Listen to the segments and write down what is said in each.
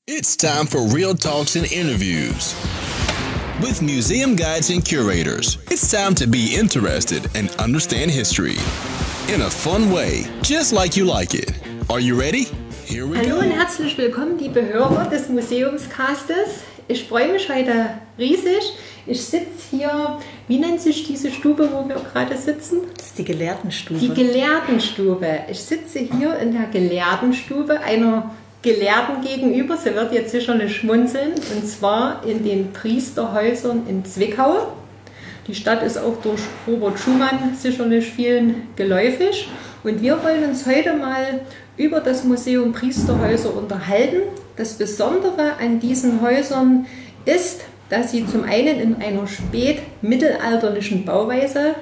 It's time for real talks and interviews with museum guides and curators. It's time to be interested and understand history in a fun way, just like you like it. Are you ready? Here we Hallo go. und herzlich willkommen, liebe Hörer des Museumscastes. Ich freue mich heute riesig. Ich sitze hier, wie nennt sich diese Stube, wo wir gerade sitzen? Das ist die Gelehrtenstube. Die Gelehrtenstube. Ich sitze hier in der Gelehrtenstube einer Gelehrten gegenüber. Sie wird jetzt sicherlich schmunzeln, und zwar in den Priesterhäusern in Zwickau. Die Stadt ist auch durch Robert Schumann sicherlich vielen geläufig. Und wir wollen uns heute mal über das Museum Priesterhäuser unterhalten. Das Besondere an diesen Häusern ist, dass sie zum einen in einer spätmittelalterlichen Bauweise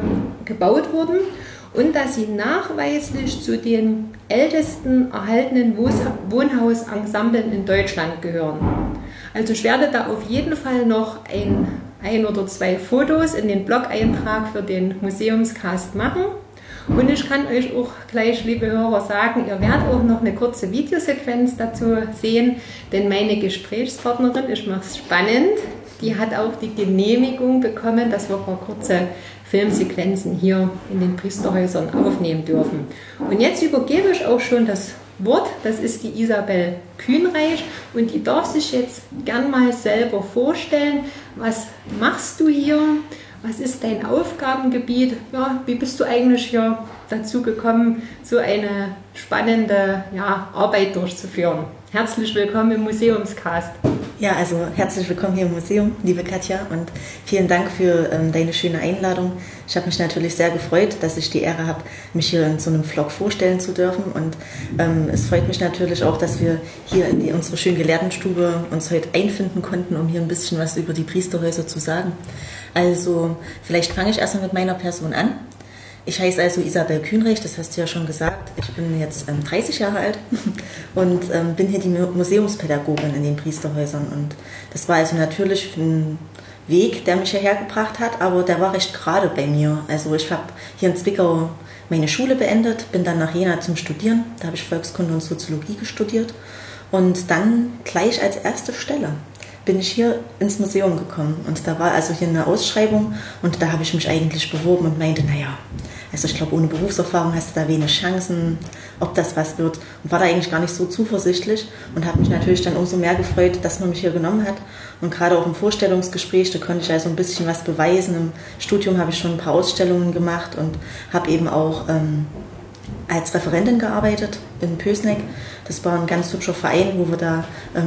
gebaut wurden und dass sie nachweislich zu den ältesten erhaltenen Wohnhausensemblen in Deutschland gehören. Also ich werde da auf jeden Fall noch ein oder zwei Fotos in den Blog-Eintrag für den Museumscast machen. Und ich kann euch auch gleich, liebe Hörer, sagen, ihr werdet auch noch eine kurze Videosequenz dazu sehen, denn meine Gesprächspartnerin, ich mache es spannend, die hat auch die Genehmigung bekommen, dass wir ein paar kurze Filmsequenzen hier in den Priesterhäusern aufnehmen dürfen. Und jetzt übergebe ich auch schon das Wort, das ist die Isabel Kühnreich, und die darf sich jetzt gern mal selber vorstellen. Was machst du hier? Was ist dein Aufgabengebiet? Ja, wie bist du eigentlich hier dazu gekommen, so eine spannende Arbeit durchzuführen? Herzlich willkommen im Museumscast. Ja, also herzlich willkommen hier im Museum, liebe Katja, und vielen Dank für deine schöne Einladung. Ich habe mich natürlich sehr gefreut, dass ich die Ehre habe, mich hier in so einem Vlog vorstellen zu dürfen, und es freut mich natürlich auch, dass wir hier in unsere schöne Gelehrtenstube uns heute einfinden konnten, um hier ein bisschen was über die Priesterhäuser zu sagen. Also vielleicht fange ich erstmal mit meiner Person an. Ich heiße also Isabel Kühnreich, das hast du ja schon gesagt. Ich bin jetzt 30 Jahre alt und bin hier die Museumspädagogin in den Priesterhäusern. Und das war also natürlich ein Weg, der mich hierher gebracht hat, aber der war recht gerade bei mir. Also ich habe hier in Zwickau meine Schule beendet, bin dann nach Jena zum Studieren. Da habe ich Volkskunde und Soziologie studiert. Und dann gleich als erste Stelle bin ich hier ins Museum gekommen, und da war also hier eine Ausschreibung, und da habe ich mich eigentlich beworben und meinte, also ich glaube, ohne Berufserfahrung hast du da wenig Chancen, ob das was wird, und war da eigentlich gar nicht so zuversichtlich und habe mich natürlich dann umso mehr gefreut, dass man mich hier genommen hat, und gerade auch im Vorstellungsgespräch, da konnte ich also ein bisschen was beweisen. Im Studium habe ich schon ein paar Ausstellungen gemacht und habe eben auch als Referentin gearbeitet in Pößneck. Das war ein ganz hübscher Verein, wo wir da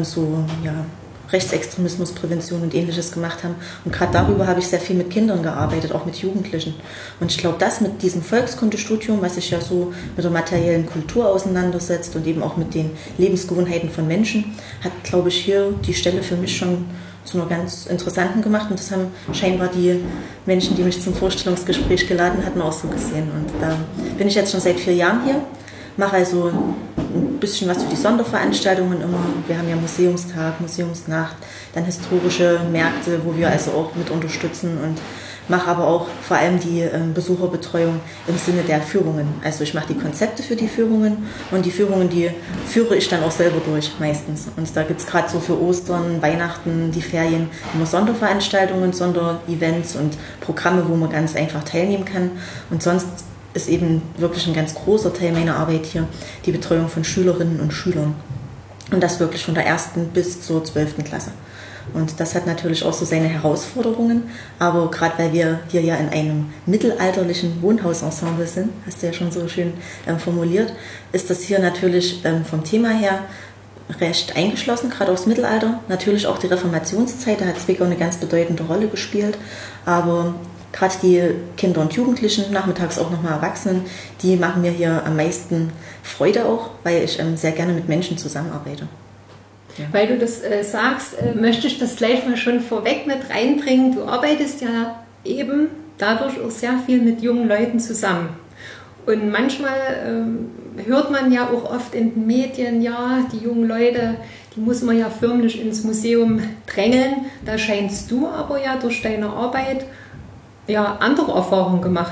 Rechtsextremismusprävention und Ähnliches gemacht haben. Und gerade darüber habe ich sehr viel mit Kindern gearbeitet, auch mit Jugendlichen. Und ich glaube, das mit diesem Volkskundestudium, was sich ja so mit der materiellen Kultur auseinandersetzt und eben auch mit den Lebensgewohnheiten von Menschen, hat, glaube ich, hier die Stelle für mich schon zu einer ganz interessanten gemacht. Und das haben scheinbar die Menschen, die mich zum Vorstellungsgespräch geladen hatten, auch so gesehen. Und da bin ich jetzt schon seit 4 Jahren hier. Mache also ein bisschen was für die Sonderveranstaltungen immer. Wir haben ja Museumstag, Museumsnacht, dann historische Märkte, wo wir also auch mit unterstützen, und mache aber auch vor allem die Besucherbetreuung im Sinne der Führungen. Also ich mache die Konzepte für die Führungen, und die Führungen, die führe ich dann auch selber durch meistens. Und da gibt es gerade so für Ostern, Weihnachten, die Ferien immer Sonderveranstaltungen, Sonderevents und Programme, wo man ganz einfach teilnehmen kann. Und sonst ist eben wirklich ein ganz großer Teil meiner Arbeit hier die Betreuung von Schülerinnen und Schülern. Und das wirklich von der 1. bis zur 12. Klasse. Und das hat natürlich auch so seine Herausforderungen, aber gerade weil wir hier ja in einem mittelalterlichen Wohnhausensemble sind, hast du ja schon so schön formuliert, ist das hier natürlich vom Thema her recht eingeschlossen, gerade aufs Mittelalter. Natürlich auch die Reformationszeit, da hat Zwickau eine ganz bedeutende Rolle gespielt, aber gerade die Kinder und Jugendlichen, nachmittags auch nochmal Erwachsenen, die machen mir hier am meisten Freude auch, weil ich sehr gerne mit Menschen zusammenarbeite. Ja. Weil du das sagst, möchte ich das gleich mal schon vorweg mit reinbringen. Du arbeitest ja eben dadurch auch sehr viel mit jungen Leuten zusammen. Und manchmal hört man ja auch oft in den Medien, ja, die jungen Leute, die muss man ja förmlich ins Museum drängeln. Da scheinst du aber ja durch deine Arbeit andere Erfahrungen gemacht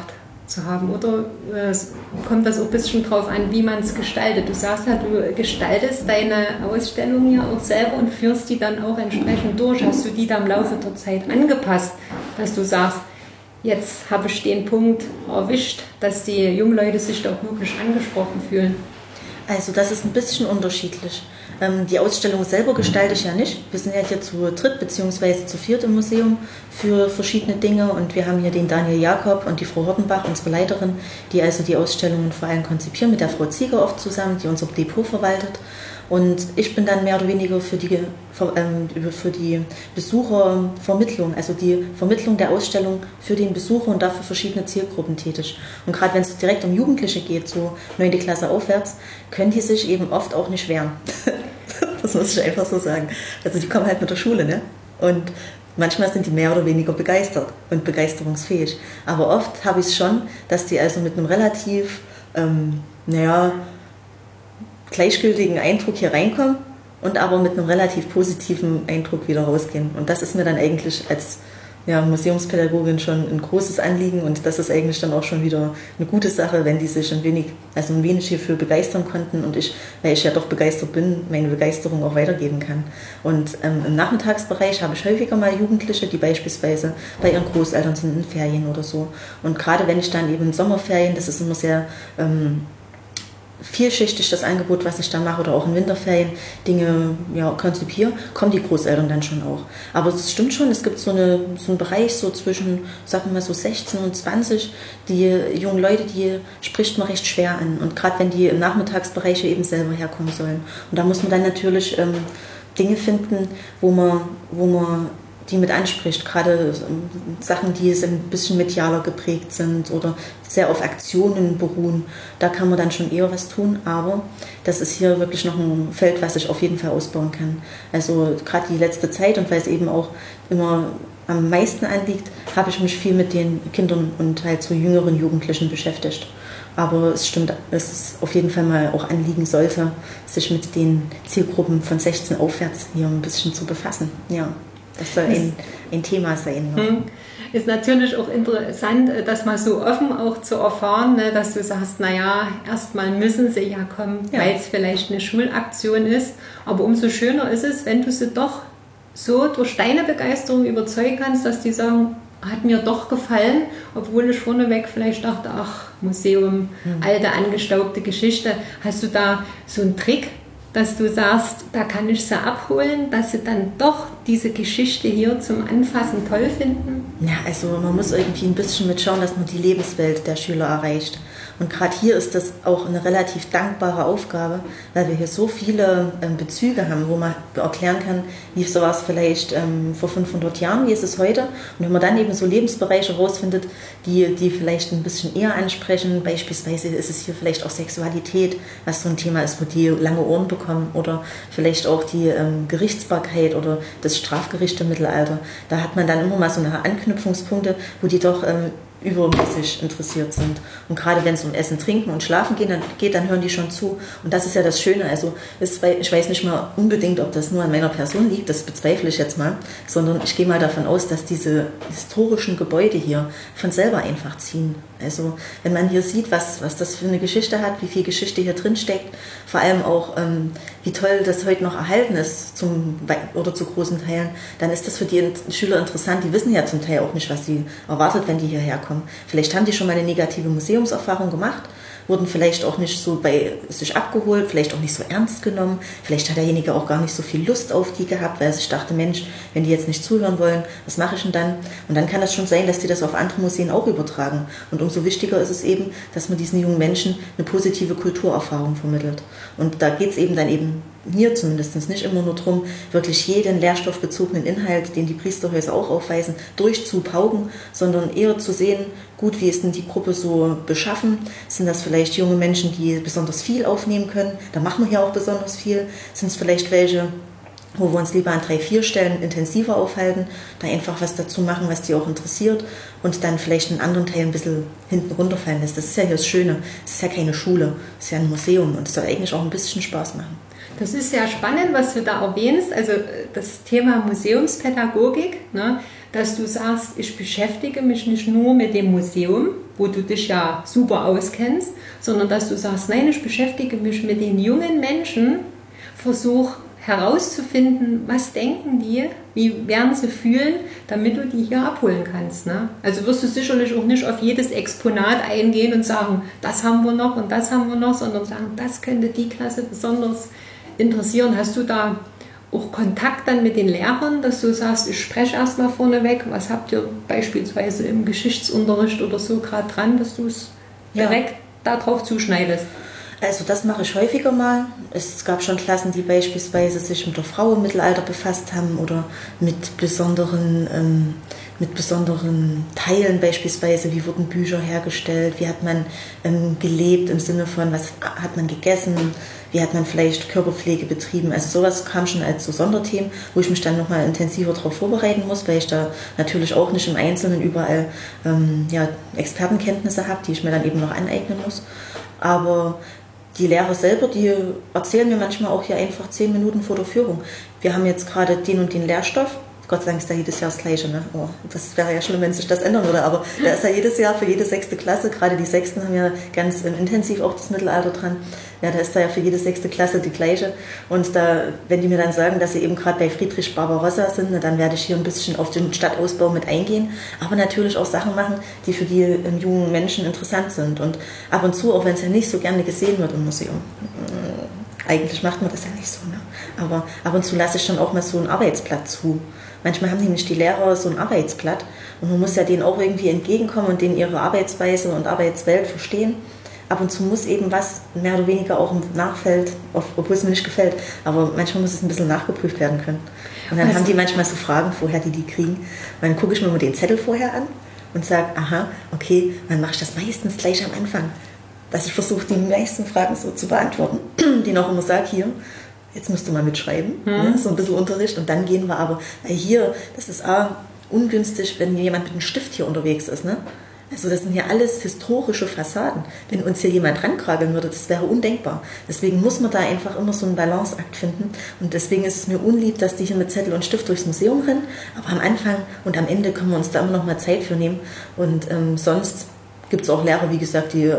zu haben? Oder kommt das auch ein bisschen drauf an, wie man es gestaltet? Du sagst ja, du gestaltest deine Ausstellung ja auch selber und führst die dann auch entsprechend durch. Hast du die da im Laufe der Zeit angepasst, dass du sagst, jetzt habe ich den Punkt erwischt, dass die jungen Leute sich da auch wirklich angesprochen fühlen? Also das ist ein bisschen unterschiedlich. Die Ausstellung selber gestalte ich ja nicht. Wir sind ja hier zu dritt bzw. zu viert im Museum für verschiedene Dinge und wir haben hier den Daniel Jakob und die Frau Hortenbach, unsere Leiterin, die also die Ausstellungen vor allem konzipieren, mit der Frau Zieger oft zusammen, die unser Depot verwaltet. Und ich bin dann mehr oder weniger für die Besuchervermittlung, also die Vermittlung der Ausstellung für den Besucher und dafür verschiedene Zielgruppen tätig. Und gerade wenn es direkt um Jugendliche geht, so 9. Klasse aufwärts, können die sich eben oft auch nicht wehren. Das muss ich einfach so sagen. Also die kommen halt mit der Schule, ne? Und manchmal sind die mehr oder weniger begeistert und begeisterungsfähig. Aber oft habe ich es schon, dass die also mit einem relativ, gleichgültigen Eindruck hier reinkommen und aber mit einem relativ positiven Eindruck wieder rausgehen. Und das ist mir dann eigentlich als Museumspädagogin schon ein großes Anliegen und das ist eigentlich dann auch schon wieder eine gute Sache, wenn die sich ein wenig hierfür begeistern konnten und ich, weil ich ja doch begeistert bin, meine Begeisterung auch weitergeben kann. Und im Nachmittagsbereich habe ich häufiger mal Jugendliche, die beispielsweise bei ihren Großeltern sind in Ferien oder so. Und gerade wenn ich dann eben in Sommerferien, das ist immer sehr vielschichtig das Angebot, was ich da mache, oder auch in Winterferien Dinge konzipiere, kommen die Großeltern dann schon auch. Aber es stimmt schon, es gibt so einen Bereich so zwischen, sagen wir mal so 16 und 20, die jungen Leute, die spricht man recht schwer an. Und gerade wenn die im Nachmittagsbereich eben selber herkommen sollen. Und da muss man dann natürlich Dinge finden, wo man die mit anspricht, gerade Sachen, die ein bisschen medialer geprägt sind oder sehr auf Aktionen beruhen, da kann man dann schon eher was tun, aber das ist hier wirklich noch ein Feld, was ich auf jeden Fall ausbauen kann. Also gerade die letzte Zeit und weil es eben auch immer am meisten anliegt, habe ich mich viel mit den Kindern und halt so jüngeren Jugendlichen beschäftigt. Aber es stimmt, dass es auf jeden Fall mal auch anliegen sollte, sich mit den Zielgruppen von 16 aufwärts hier ein bisschen zu befassen. Ja. Das soll ein Thema sein. Ne? Ist natürlich auch interessant, das mal so offen auch zu erfahren, ne, dass du sagst, erstmal müssen sie ja kommen, weil es vielleicht eine Schulaktion ist. Aber umso schöner ist es, wenn du sie doch so durch deine Begeisterung überzeugen kannst, dass die sagen, hat mir doch gefallen, obwohl ich vorneweg vielleicht dachte, ach, Museum, alte, angestaubte Geschichte. Hast du da so einen Trick, dass du sagst, da kann ich sie abholen, dass sie dann doch diese Geschichte hier zum Anfassen toll finden? Ja, also man muss irgendwie ein bisschen mitschauen, dass man die Lebenswelt der Schüler erreicht. Und gerade hier ist das auch eine relativ dankbare Aufgabe, weil wir hier so viele Bezüge haben, wo man erklären kann, wie so war es vielleicht vor 500 Jahren, wie ist es heute. Und wenn man dann eben so Lebensbereiche rausfindet, die vielleicht ein bisschen eher ansprechen, beispielsweise ist es hier vielleicht auch Sexualität, was so ein Thema ist, wo die lange Ohren bekommen, oder vielleicht auch die Gerichtsbarkeit oder das Strafgericht im Mittelalter. Da hat man dann immer mal so eine Anknüpfungspunkte, wo die doch übermäßig interessiert sind. Und gerade wenn es um Essen, Trinken und Schlafen geht, dann hören die schon zu. Und das ist ja das Schöne. Also ich weiß nicht mal unbedingt, ob das nur an meiner Person liegt, das bezweifle ich jetzt mal, sondern ich gehe mal davon aus, dass diese historischen Gebäude hier von selber einfach ziehen. Also wenn man hier sieht, was das für eine Geschichte hat, wie viel Geschichte hier drin steckt, vor allem auch, wie toll das heute noch erhalten ist zu großen Teilen, dann ist das für die Schüler interessant. Die wissen ja zum Teil auch nicht, was sie erwartet, wenn die hierher kommen. Vielleicht haben die schon mal eine negative Museumserfahrung gemacht, wurden vielleicht auch nicht so bei sich abgeholt, vielleicht auch nicht so ernst genommen. Vielleicht hat derjenige auch gar nicht so viel Lust auf die gehabt, weil er sich dachte, Mensch, wenn die jetzt nicht zuhören wollen, was mache ich denn dann? Und dann kann es schon sein, dass die das auf andere Museen auch übertragen. Und umso wichtiger ist es eben, dass man diesen jungen Menschen eine positive Kulturerfahrung vermittelt. Und da geht es eben dann eben hier zumindest nicht immer nur darum, wirklich jeden lehrstoffbezogenen Inhalt, den die Priesterhäuser auch aufweisen, durchzupauken, sondern eher zu sehen, gut, wie ist denn die Gruppe so beschaffen? Sind das vielleicht junge Menschen, die besonders viel aufnehmen können? Da machen wir hier auch besonders viel. Sind es vielleicht welche, wo wir uns lieber an 3-4 Stellen intensiver aufhalten, da einfach was dazu machen, was die auch interessiert und dann vielleicht in anderen Teilen ein bisschen hinten runterfallen lässt. Das ist ja hier das Schöne. Es ist ja keine Schule, es ist ja ein Museum und es soll eigentlich auch ein bisschen Spaß machen. Das ist sehr spannend, was du da erwähnst, also das Thema Museumspädagogik, ne? dass du sagst, ich beschäftige mich nicht nur mit dem Museum, wo du dich ja super auskennst, sondern dass du sagst, nein, ich beschäftige mich mit den jungen Menschen, versuche herauszufinden, was denken die, wie werden sie fühlen, damit du die hier abholen kannst. Ne? Also wirst du sicherlich auch nicht auf jedes Exponat eingehen und sagen, das haben wir noch und das haben wir noch, sondern sagen, das könnte die Klasse besonders interessieren. Hast du da auch Kontakt dann mit den Lehrern, dass du sagst, ich spreche erstmal vorneweg, was habt ihr beispielsweise im Geschichtsunterricht oder so gerade dran, dass du es direkt darauf zuschneidest? Also das mache ich häufiger mal. Es gab schon Klassen, die beispielsweise sich mit der Frau im Mittelalter befasst haben oder mit besonderen Teilen beispielsweise, wie wurden Bücher hergestellt, wie hat man gelebt im Sinne von, was hat man gegessen, wie hat man vielleicht Körperpflege betrieben. Also sowas kam schon als so Sonderthemen, wo ich mich dann nochmal intensiver darauf vorbereiten muss, weil ich da natürlich auch nicht im Einzelnen überall Expertenkenntnisse habe, die ich mir dann eben noch aneignen muss. Aber die Lehrer selber, die erzählen mir manchmal auch hier einfach 10 Minuten vor der Führung. Wir haben jetzt gerade den und den Lehrstoff. Gott sei Dank ist da jedes Jahr das Gleiche. Ne? Oh, das wäre ja schlimm, wenn sich das ändern würde. Aber da ist ja jedes Jahr für jede 6. Klasse, gerade die 6. haben ja ganz intensiv auch das Mittelalter dran. Ja, da ist da ja für jede 6. Klasse die gleiche. Und da, wenn die mir dann sagen, dass sie eben gerade bei Friedrich Barbarossa sind, ne, dann werde ich hier ein bisschen auf den Stadtausbau mit eingehen. Aber natürlich auch Sachen machen, die für die jungen Menschen interessant sind. Und ab und zu, auch wenn es ja nicht so gerne gesehen wird im Museum, eigentlich macht man das ja nicht so. Ne? Aber ab und zu lasse ich schon auch mal so ein Arbeitsblatt zu. Manchmal haben nämlich die Lehrer so ein Arbeitsblatt und man muss ja denen auch irgendwie entgegenkommen und denen ihre Arbeitsweise und Arbeitswelt verstehen. Ab und zu muss eben was mehr oder weniger auch im Nachfeld, obwohl es mir nicht gefällt, aber manchmal muss es ein bisschen nachgeprüft werden können. Und dann haben die manchmal so Fragen vorher, die kriegen. Und dann gucke ich mir mal den Zettel vorher an und sage, aha, okay, dann mache ich das meistens gleich am Anfang. Dass ich versuche, die meisten Fragen so zu beantworten, die auch immer sage, hier, jetzt musst du mal mitschreiben, ne? So ein bisschen Unterricht und dann gehen wir aber, weil hier, das ist auch ungünstig, wenn jemand mit einem Stift hier unterwegs ist, ne? Also das sind ja alles historische Fassaden. Wenn uns hier jemand rankrageln würde, das wäre undenkbar. Deswegen muss man da einfach immer so einen Balanceakt finden und deswegen ist es mir unlieb, dass die hier mit Zettel und Stift durchs Museum rennen, aber am Anfang und am Ende können wir uns da immer noch mal Zeit für nehmen und sonst gibt es auch Lehrer, wie gesagt, die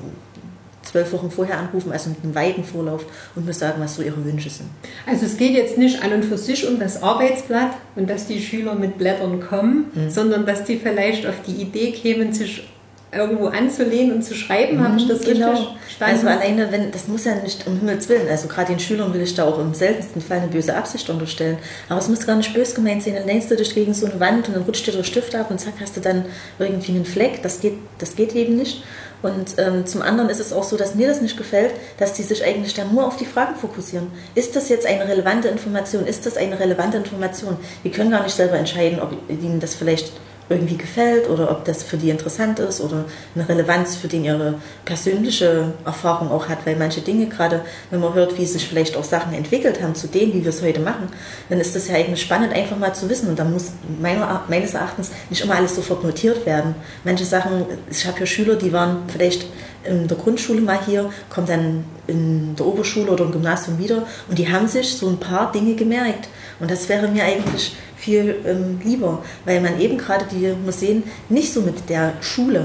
12 Wochen vorher anrufen, also mit einem weiten Vorlauf und mir sagen, was so ihre Wünsche sind. Also es geht jetzt nicht an und für sich um das Arbeitsblatt und dass die Schüler mit Blättern kommen, sondern dass die vielleicht auf die Idee kämen, sich irgendwo anzulehnen und zu schreiben. Habe ich das richtig verstanden? Also alleine, das muss ja nicht um Himmels Willen, also gerade den Schülern will ich da auch im seltensten Fall eine böse Absicht unterstellen, aber es muss gar nicht böse gemeint sein, dann lehnst du dich gegen so eine Wand und dann rutscht dir der Stift ab und zack, hast du dann irgendwie einen Fleck, das geht eben nicht. Und zum anderen ist es auch so, dass mir das nicht gefällt, dass die sich eigentlich dann nur auf die Fragen fokussieren. Ist das jetzt eine relevante Information? Ist das eine relevante Information? Die können gar nicht selber entscheiden, ob ihnen das vielleicht irgendwie gefällt oder ob das für die interessant ist oder eine Relevanz für den ihre persönliche Erfahrung auch hat, weil manche Dinge, gerade wenn man hört, wie sich vielleicht auch Sachen entwickelt haben zu denen, wie wir es heute machen, dann ist das ja eigentlich spannend, einfach mal zu wissen und dann muss meines Erachtens nicht immer alles sofort notiert werden. Manche Sachen, ich habe ja Schüler, die waren vielleicht in der Grundschule mal hier, kommen dann in der Oberschule oder im Gymnasium wieder und die haben sich so ein paar Dinge gemerkt und das wäre mir eigentlich viel lieber, weil man eben gerade die Museen nicht so mit der Schule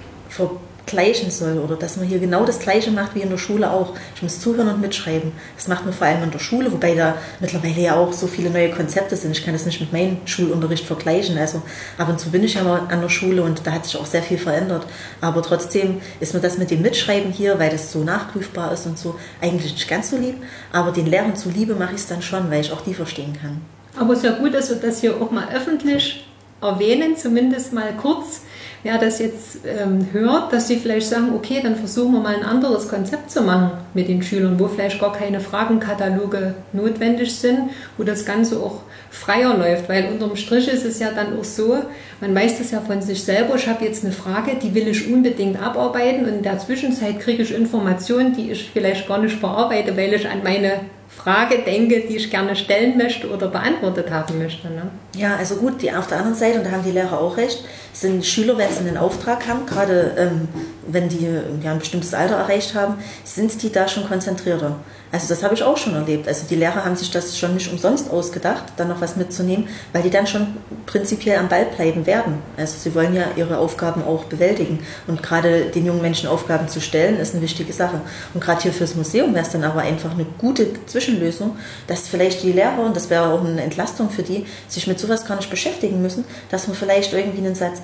vergleichen soll oder dass man hier genau das Gleiche macht wie in der Schule auch. Ich muss zuhören und mitschreiben. Das macht man vor allem in der Schule, wobei da mittlerweile ja auch so viele neue Konzepte sind. Ich kann das nicht mit meinem Schulunterricht vergleichen. Also ab und zu bin ich ja mal an der Schule und da hat sich auch sehr viel verändert. Aber trotzdem ist mir das mit dem Mitschreiben hier, weil das so nachprüfbar ist und so, eigentlich nicht ganz so lieb. Aber den Lehrern zuliebe mache ich es dann schon, weil ich auch die verstehen kann. Aber es ist ja gut, dass wir das hier auch mal öffentlich erwähnen, zumindest mal kurz, wer das jetzt hört, dass sie vielleicht sagen, okay, dann versuchen wir mal ein anderes Konzept zu machen mit den Schülern, wo vielleicht gar keine Fragenkataloge notwendig sind, wo das Ganze auch freier läuft, weil unterm Strich ist es ja dann auch so, man weiß das ja von sich selber, ich habe jetzt eine Frage, die will ich unbedingt abarbeiten und in der Zwischenzeit kriege ich Informationen, die ich vielleicht gar nicht bearbeite, weil ich an meine Frage denke, die ich gerne stellen möchte oder beantwortet haben möchte. Ne? Ja, also gut, auf der anderen Seite, und da haben die Lehrer auch recht, sind Schüler, wenn sie einen Auftrag haben, gerade wenn die ein bestimmtes Alter erreicht haben, sind die da schon konzentrierter. Also das habe ich auch schon erlebt. Also die Lehrer haben sich das schon nicht umsonst ausgedacht, dann noch was mitzunehmen, weil die dann schon prinzipiell am Ball bleiben werden. Also sie wollen ja ihre Aufgaben auch bewältigen. Und gerade den jungen Menschen Aufgaben zu stellen, ist eine wichtige Sache. Und gerade hier fürs Museum wäre es dann aber einfach eine gute Zwischenlösung, dass vielleicht die Lehrer, und das wäre auch eine Entlastung für die, sich mit sowas gar nicht beschäftigen müssen, dass man vielleicht irgendwie einen Satz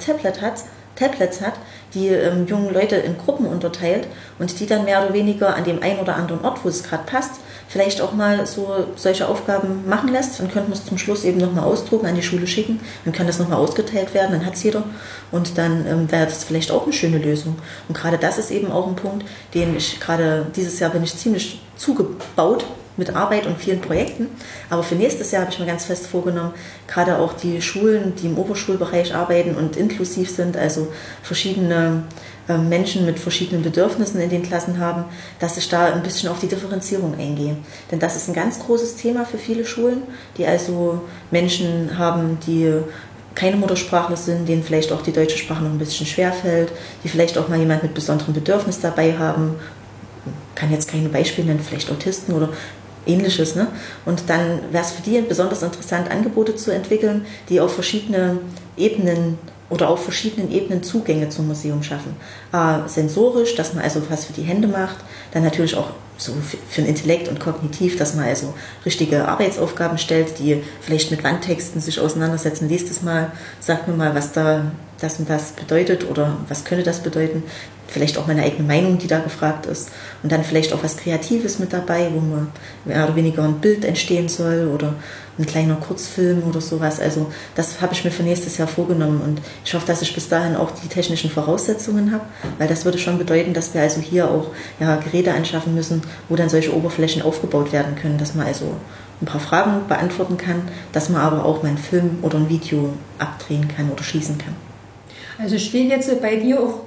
Tablets hat, die jungen Leute in Gruppen unterteilt und die dann mehr oder weniger an dem einen oder anderen Ort, wo es gerade passt, vielleicht auch mal so solche Aufgaben machen lässt. Dann könnte man es zum Schluss eben nochmal ausdrucken, an die Schule schicken, dann kann das nochmal ausgeteilt werden, dann hat es jeder und dann wäre das vielleicht auch eine schöne Lösung. Und gerade das ist eben auch ein Punkt, den ich gerade dieses Jahr bin ich ziemlich zugebaut mit Arbeit und vielen Projekten. Aber für nächstes Jahr habe ich mir ganz fest vorgenommen, gerade auch die Schulen, die im Oberschulbereich arbeiten und inklusiv sind, also verschiedene Menschen mit verschiedenen Bedürfnissen in den Klassen haben, dass ich da ein bisschen auf die Differenzierung eingehe. Denn das ist ein ganz großes Thema für viele Schulen, die also Menschen haben, die keine Muttersprachler sind, denen vielleicht auch die deutsche Sprache noch ein bisschen schwerfällt, die vielleicht auch mal jemand mit besonderem Bedürfnis dabei haben, kann jetzt keine Beispiele nennen, vielleicht Autisten oder Ähnliches. Ne? Und dann wäre es für die besonders interessant, Angebote zu entwickeln, die auf verschiedene Ebenen oder auf verschiedenen Ebenen Zugänge zum Museum schaffen. Sensorisch, dass man also was für die Hände macht, dann natürlich auch so für den Intellekt und kognitiv, dass man also richtige Arbeitsaufgaben stellt, die vielleicht mit Wandtexten sich auseinandersetzen. Lest es mal, sagt mir mal, was da das und das bedeutet oder was könnte das bedeuten. Vielleicht auch meine eigene Meinung, die da gefragt ist. Und dann vielleicht auch was Kreatives mit dabei, wo man mehr oder weniger ein Bild entstehen soll oder ein kleiner Kurzfilm oder sowas. Also das habe ich mir für nächstes Jahr vorgenommen und ich hoffe, dass ich bis dahin auch die technischen Voraussetzungen habe, weil das würde schon bedeuten, dass wir also hier auch Geräte anschaffen müssen, wo dann solche Oberflächen aufgebaut werden können, dass man also ein paar Fragen beantworten kann, dass man aber auch mal einen Film oder ein Video abdrehen kann oder schießen kann. Also steht jetzt bei dir auch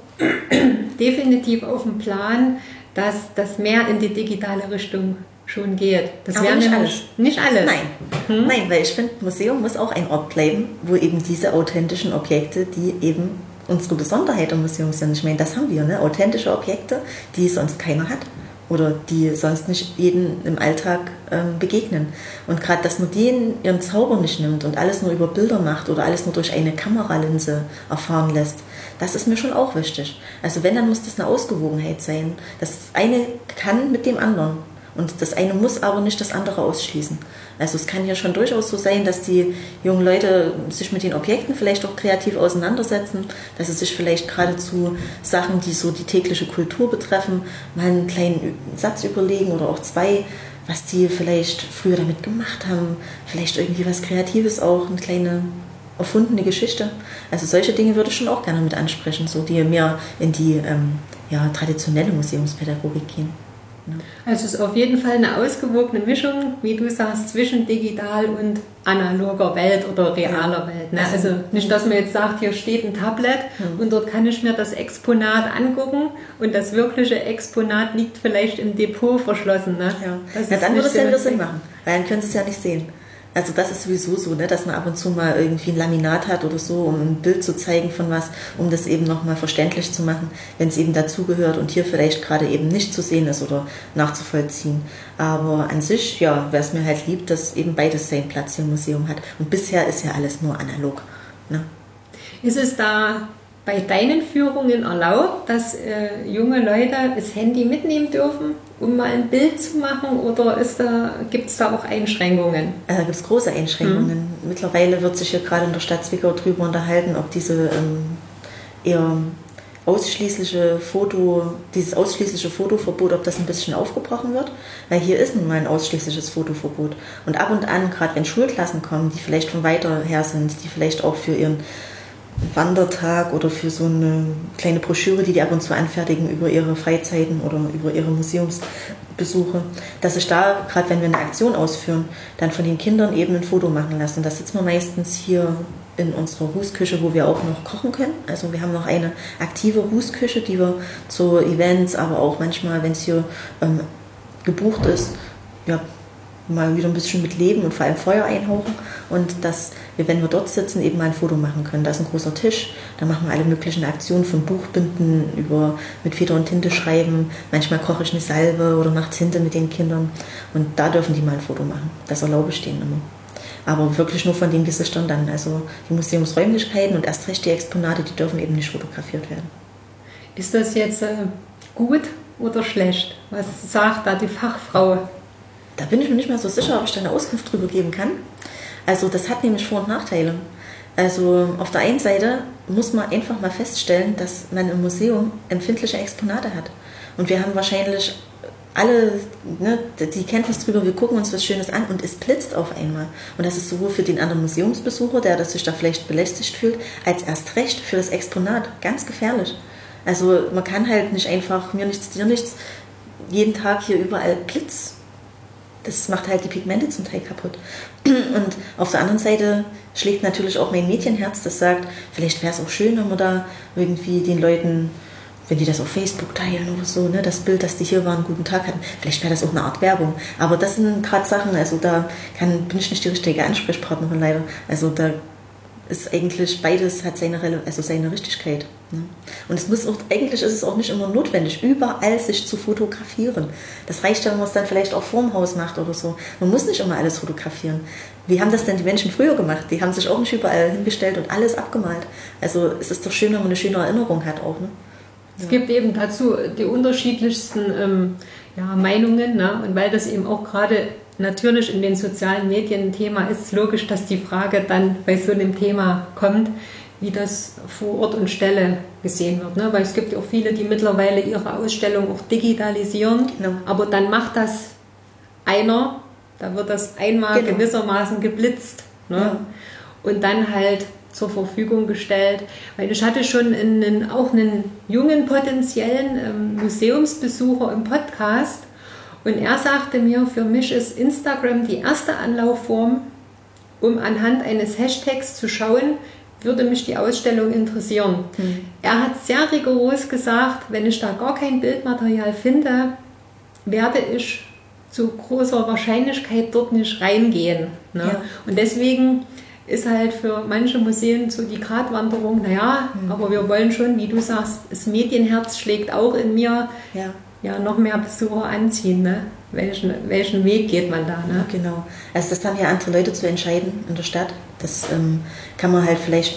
definitiv auf dem Plan, dass das mehr in die digitale Richtung schon geht. Das aber nicht alles. Nicht alles? Nein. Nein, weil ich finde, Museum muss auch ein Ort bleiben, wo eben diese authentischen Objekte, die eben unsere Besonderheit im Museum sind, ich meine, das haben wir, ne? Authentische Objekte, die sonst keiner hat oder die sonst nicht jeden im Alltag begegnen. Und gerade, dass man denen ihren Zauber nicht nimmt und alles nur über Bilder macht oder alles nur durch eine Kameralinse erfahren lässt, das ist mir schon auch wichtig. Also wenn, dann muss das eine Ausgewogenheit sein. Das eine kann mit dem anderen. Und das eine muss aber nicht das andere ausschließen. Also es kann ja schon durchaus so sein, dass die jungen Leute sich mit den Objekten vielleicht auch kreativ auseinandersetzen, dass sie sich vielleicht geradezu Sachen, die so die tägliche Kultur betreffen, mal einen kleinen Satz überlegen oder auch zwei, was die vielleicht früher damit gemacht haben, vielleicht irgendwie was Kreatives auch, eine kleine erfundene Geschichte. Also solche Dinge würde ich schon auch gerne mit ansprechen, so die mehr in die traditionelle Museumspädagogik gehen. Also es ist auf jeden Fall eine ausgewogene Mischung, wie du sagst, zwischen digital und analoger Welt oder realer Welt. Ne? Also nicht, dass man jetzt sagt, hier steht ein Tablet und dort kann ich mir das Exponat angucken und das wirkliche Exponat liegt vielleicht im Depot verschlossen. Ne? Ja, dann würde es ja wieder Sinn machen, weil dann können Sie es ja nicht sehen. Also das ist sowieso so, ne, dass man ab und zu mal irgendwie ein Laminat hat oder so, um ein Bild zu zeigen von was, um das eben nochmal verständlich zu machen, wenn es eben dazugehört und hier vielleicht gerade eben nicht zu sehen ist oder nachzuvollziehen. Aber an sich, wäre es mir halt lieb, dass eben beides seinen Platz hier im Museum hat. Und bisher ist ja alles nur analog. Ne? Ist es da bei deinen Führungen erlaubt, dass junge Leute das Handy mitnehmen dürfen, um mal ein Bild zu machen, oder gibt es da auch Einschränkungen? Da gibt es große Einschränkungen. Mittlerweile wird sich hier gerade in der Stadt Zwickau darüber unterhalten, ob dieses ausschließliche Fotoverbot, ob das ein bisschen aufgebrochen wird, weil hier ist nun mal ein ausschließliches Fotoverbot. Und ab und an, gerade wenn Schulklassen kommen, die vielleicht von weiter her sind, die vielleicht auch für ihren Wandertag oder für so eine kleine Broschüre, die ab und zu anfertigen über ihre Freizeiten oder über ihre Museumsbesuche, dass ich da, gerade wenn wir eine Aktion ausführen, dann von den Kindern eben ein Foto machen lassen. Da sitzen wir meistens hier in unserer Hustküche, wo wir auch noch kochen können. Also wir haben noch eine aktive Hustküche, die wir zu Events, aber auch manchmal, wenn es hier gebucht ist, mal wieder ein bisschen mit Leben und vor allem Feuer einhauchen und dass wir, wenn wir dort sitzen, eben mal ein Foto machen können. Da ist ein großer Tisch, da machen wir alle möglichen Aktionen von Buchbinden über mit Feder und Tinte schreiben. Manchmal koche ich eine Salbe oder mache Tinte mit den Kindern und da dürfen die mal ein Foto machen. Das erlaube ich denen immer. Aber wirklich nur von den Gesichtern dann. Also die Museumsräumlichkeiten und erst recht die Exponate, die dürfen eben nicht fotografiert werden. Ist das jetzt gut oder schlecht? Was sagt da die Fachfrau? Da bin ich mir nicht mehr so sicher, ob ich da eine Auskunft drüber geben kann. Also das hat nämlich Vor- und Nachteile. Also auf der einen Seite muss man einfach mal feststellen, dass man im Museum empfindliche Exponate hat. Und wir haben wahrscheinlich alle die Kenntnis drüber, wir gucken uns was Schönes an und es blitzt auf einmal. Und das ist sowohl für den anderen Museumsbesucher, der sich da vielleicht belästigt fühlt, als erst recht für das Exponat. Ganz gefährlich. Also man kann halt nicht einfach mir nichts, dir nichts, jeden Tag hier überall Blitz. Das macht halt die Pigmente zum Teil kaputt. Und auf der anderen Seite schlägt natürlich auch mein Mädchenherz, das sagt, vielleicht wäre es auch schön, wenn wir da irgendwie den Leuten, wenn die das auf Facebook teilen oder so, ne, das Bild, dass die hier waren, einen guten Tag hatten, vielleicht wäre das auch eine Art Werbung. Aber das sind gerade Sachen, also da bin ich nicht die richtige Ansprechpartnerin leider. Also da ist eigentlich beides hat seine Richtigkeit. Ne? Und eigentlich ist es auch nicht immer notwendig, überall sich zu fotografieren. Das reicht ja, wenn man es dann vielleicht auch vorm Haus macht oder so. Man muss nicht immer alles fotografieren. Wie haben das denn die Menschen früher gemacht? Die haben sich auch nicht überall hingestellt und alles abgemalt. Also es ist doch schön, wenn man eine schöne Erinnerung hat auch. Ne? Es gibt eben dazu die unterschiedlichsten Meinungen, ne? Und weil das eben auch gerade natürlich in den sozialen Medien ein Thema ist, logisch, dass die Frage dann bei so einem Thema kommt, wie das vor Ort und Stelle gesehen wird. Ne? Weil es gibt auch viele, die mittlerweile ihre Ausstellung auch digitalisieren, genau. Aber dann macht das einer, da wird das einmal gewissermaßen geblitzt, ne? Ja. Und dann halt zur Verfügung gestellt. Weil ich hatte schon auch einen jungen potenziellen Museumsbesucher im Podcast und er sagte mir, für mich ist Instagram die erste Anlaufform, um anhand eines Hashtags zu schauen, würde mich die Ausstellung interessieren. Er hat sehr rigoros gesagt, wenn ich da gar kein Bildmaterial finde, werde ich zu großer Wahrscheinlichkeit dort nicht reingehen. Ne? Ja. Und deswegen ist halt für manche Museen so die Gratwanderung, aber wir wollen schon, wie du sagst, das Medienherz schlägt auch in mir, noch mehr Besucher anziehen. Ne? Welchen Weg geht man da? Ne? Genau. Also das haben ja andere Leute zu entscheiden in der Stadt. Das kann man halt vielleicht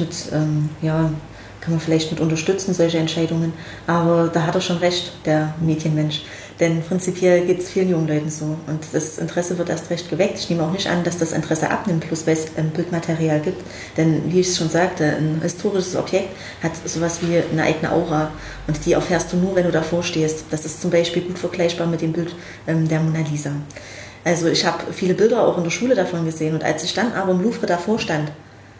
mit unterstützen, solche Entscheidungen. Aber da hat er schon recht, der Medienmensch. Denn prinzipiell geht es vielen jungen Leuten so. Und das Interesse wird erst recht geweckt. Ich nehme auch nicht an, dass das Interesse abnimmt, bloß weil es Bildmaterial gibt. Denn wie ich es schon sagte, ein historisches Objekt hat sowas wie eine eigene Aura. Und die erfährst du nur, wenn du davor stehst. Das ist zum Beispiel gut vergleichbar mit dem Bild der Mona Lisa. Also ich habe viele Bilder auch in der Schule davon gesehen. Und als ich dann aber im Louvre davor stand,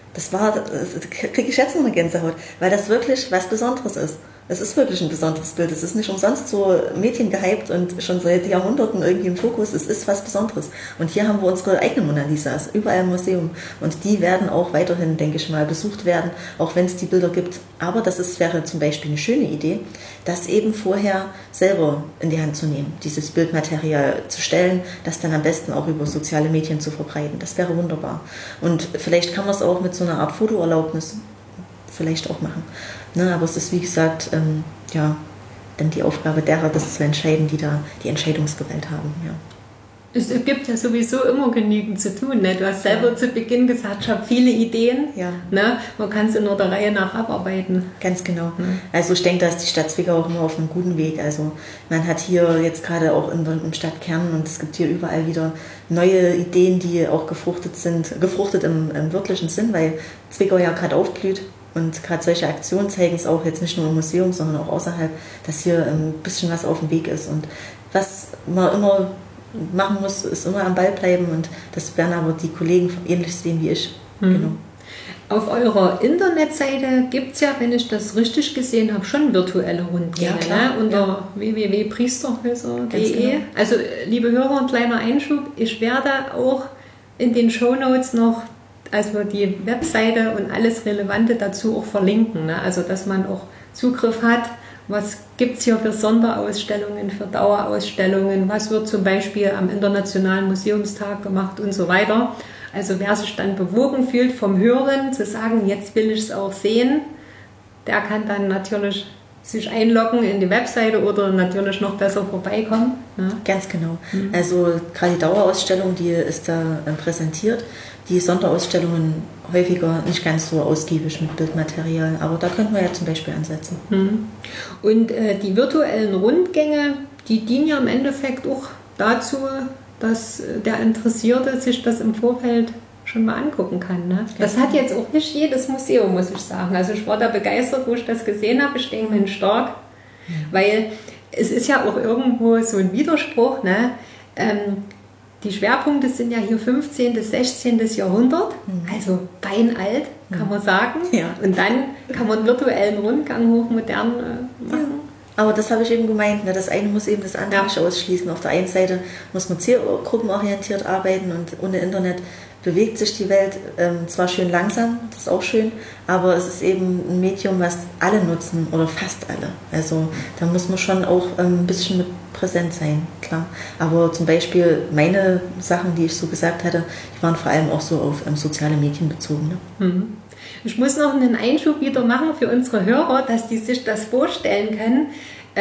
kriege ich jetzt noch eine Gänsehaut, weil das wirklich was Besonderes ist. Es ist wirklich ein besonderes Bild. Es ist nicht umsonst so Mädchen gehypt und schon seit Jahrhunderten irgendwie im Fokus. Es ist was Besonderes. Und hier haben wir unsere eigenen Mona Lisas, überall im Museum. Und die werden auch weiterhin, denke ich mal, besucht werden, auch wenn es die Bilder gibt. Aber wäre zum Beispiel eine schöne Idee, das eben vorher selber in die Hand zu nehmen, dieses Bildmaterial zu stellen, das dann am besten auch über soziale Medien zu verbreiten. Das wäre wunderbar. Und vielleicht kann man es auch mit so einer Art Fotoerlaubnis vielleicht auch machen. Ne, aber es ist, wie gesagt, dann die Aufgabe derer, das zu entscheiden, die da die Entscheidungsgewalt haben. Ja. Es gibt ja sowieso immer genügend zu tun. Ne? Du hast selber zu Beginn gesagt, ich habe viele Ideen. Ja. Ne? Man kann sie nur der Reihe nach abarbeiten. Ganz genau. Also ich denke, da ist die Stadt Zwickau auch immer auf einem guten Weg. Also man hat hier jetzt gerade auch im Stadtkern und es gibt hier überall wieder neue Ideen, die auch gefruchtet im wirklichen Sinn, weil Zwickau ja gerade aufblüht. Und gerade solche Aktionen zeigen es auch jetzt nicht nur im Museum, sondern auch außerhalb, dass hier ein bisschen was auf dem Weg ist. Und was man immer machen muss, ist immer am Ball bleiben. Und das werden aber die Kollegen ähnlich sehen wie ich. Genau. Auf eurer Internetseite gibt es ja, wenn ich das richtig gesehen habe, schon virtuelle Rundgänge, ne? Unter www.priesterhäuser.de. Genau. Also, liebe Hörer, ein kleiner Einschub. Ich werde auch in den Shownotes noch die Webseite und alles Relevante dazu auch verlinken. Ne? Also, dass man auch Zugriff hat Was gibt es hier für Sonderausstellungen, für Dauerausstellungen? Was wird zum Beispiel am Internationalen Museumstag gemacht und so weiter? Also wer sich dann bewogen fühlt vom Hören, zu sagen, jetzt will ich es auch sehen, der kann dann natürlich sich einloggen in die Webseite oder natürlich noch besser vorbeikommen. Ne? Ganz genau. Also gerade die Dauerausstellung, die ist da präsentiert. Die Sonderausstellungen häufiger nicht ganz so ausgiebig mit Bildmaterial, aber da könnten wir ja zum Beispiel ansetzen. Und die virtuellen Rundgänge, die dienen ja im Endeffekt auch dazu, dass der Interessierte sich das im Vorfeld schon mal angucken kann. Ne? Das hat jetzt auch nicht jedes Museum, muss ich sagen. Also ich war da begeistert, wo ich das gesehen habe. Ich denke mir stark, weil es ist ja auch irgendwo so ein Widerspruch. Ne? Die Schwerpunkte sind ja hier 15. bis 16. Jahrhundert, also beinalt, kann man sagen. Ja. Und dann kann man einen virtuellen Rundgang hochmodern machen. Ja. Aber das habe ich eben gemeint, ne? Das eine muss eben das andere nicht ausschließen. Auf der einen Seite muss man zielgruppenorientiert arbeiten und ohne Internet bewegt sich die Welt zwar schön langsam, das ist auch schön, aber es ist eben ein Medium, was alle nutzen oder fast alle. Also da muss man schon auch ein bisschen mit präsent sein, klar. Aber zum Beispiel meine Sachen, die ich so gesagt hatte, die waren vor allem auch so auf soziale Medien bezogen. Ne? Ich muss noch einen Einschub wieder machen für unsere Hörer, dass die sich das vorstellen können.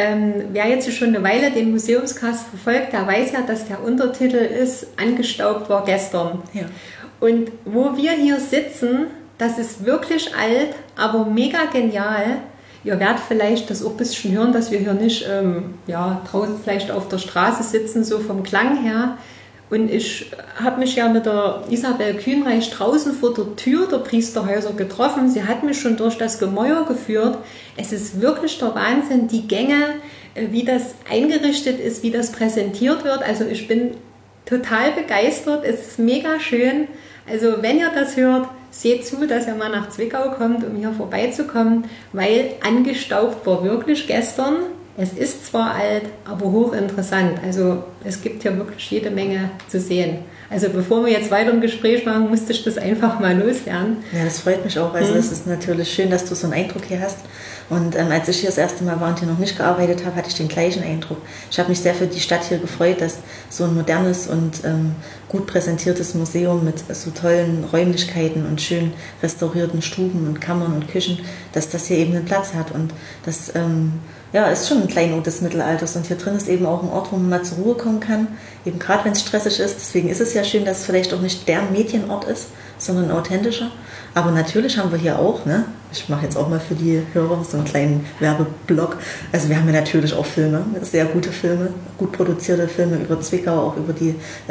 Wer jetzt schon eine Weile den Museumscast verfolgt, der weiß ja, dass der Untertitel ist, angestaubt war gestern. Ja. Und wo wir hier sitzen, das ist wirklich alt, aber mega genial. Ihr werdet vielleicht das auch ein bisschen hören, dass wir hier nicht draußen vielleicht auf der Straße sitzen, so vom Klang her. Und ich habe mich ja mit der Isabel Kühnreich draußen vor der Tür der Priesterhäuser getroffen. Sie hat mich schon durch das Gemäuer geführt. Es ist wirklich der Wahnsinn, die Gänge, wie das eingerichtet ist, wie das präsentiert wird. Also ich bin total begeistert. Es ist mega schön. Also wenn ihr das hört, seht zu, dass ihr mal nach Zwickau kommt, um hier vorbeizukommen, weil angestaubt war wirklich gestern. Es ist zwar alt, aber hochinteressant. Also es gibt hier wirklich jede Menge zu sehen. Also bevor wir jetzt weiter ein Gespräch machen, musste ich das einfach mal loswerden. Ja, das freut mich auch. Also es ist natürlich schön, dass du so einen Eindruck hier hast. Und als ich hier das erste Mal war und hier noch nicht gearbeitet habe, hatte ich den gleichen Eindruck. Ich habe mich sehr für die Stadt hier gefreut, dass so ein modernes und gut präsentiertes Museum mit so tollen Räumlichkeiten und schön restaurierten Stuben und Kammern und Küchen, dass das hier eben einen Platz hat. Und das ist schon ein Kleinod des Mittelalters. Und hier drin ist eben auch ein Ort, wo man mal zur Ruhe kommen kann, eben gerade wenn es stressig ist. Deswegen ist es ja schön, dass es vielleicht auch nicht der Medienort ist, sondern ein authentischer. Aber natürlich haben wir hier auch, ne? Ich mache jetzt auch mal für die Hörer so einen kleinen Werbeblock. Also wir haben ja natürlich auch Filme, sehr gute Filme, gut produzierte Filme über Zwickau, auch über die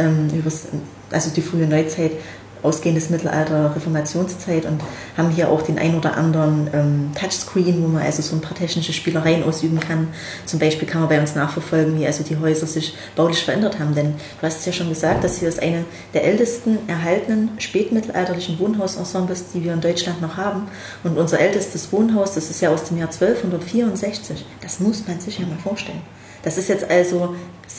frühe Neuzeit, ausgehendes Mittelalter, Reformationszeit und haben hier auch den ein oder anderen Touchscreen, wo man also so ein paar technische Spielereien ausüben kann. Zum Beispiel kann man bei uns nachverfolgen, wie also die Häuser sich baulich verändert haben, denn du hast es ja schon gesagt, dass hier ist eine der ältesten erhaltenen spätmittelalterlichen Wohnhausensembles, die wir in Deutschland noch haben. Und unser ältestes Wohnhaus, das ist ja aus dem Jahr 1264. Das muss man sich ja mal vorstellen. Das ist jetzt also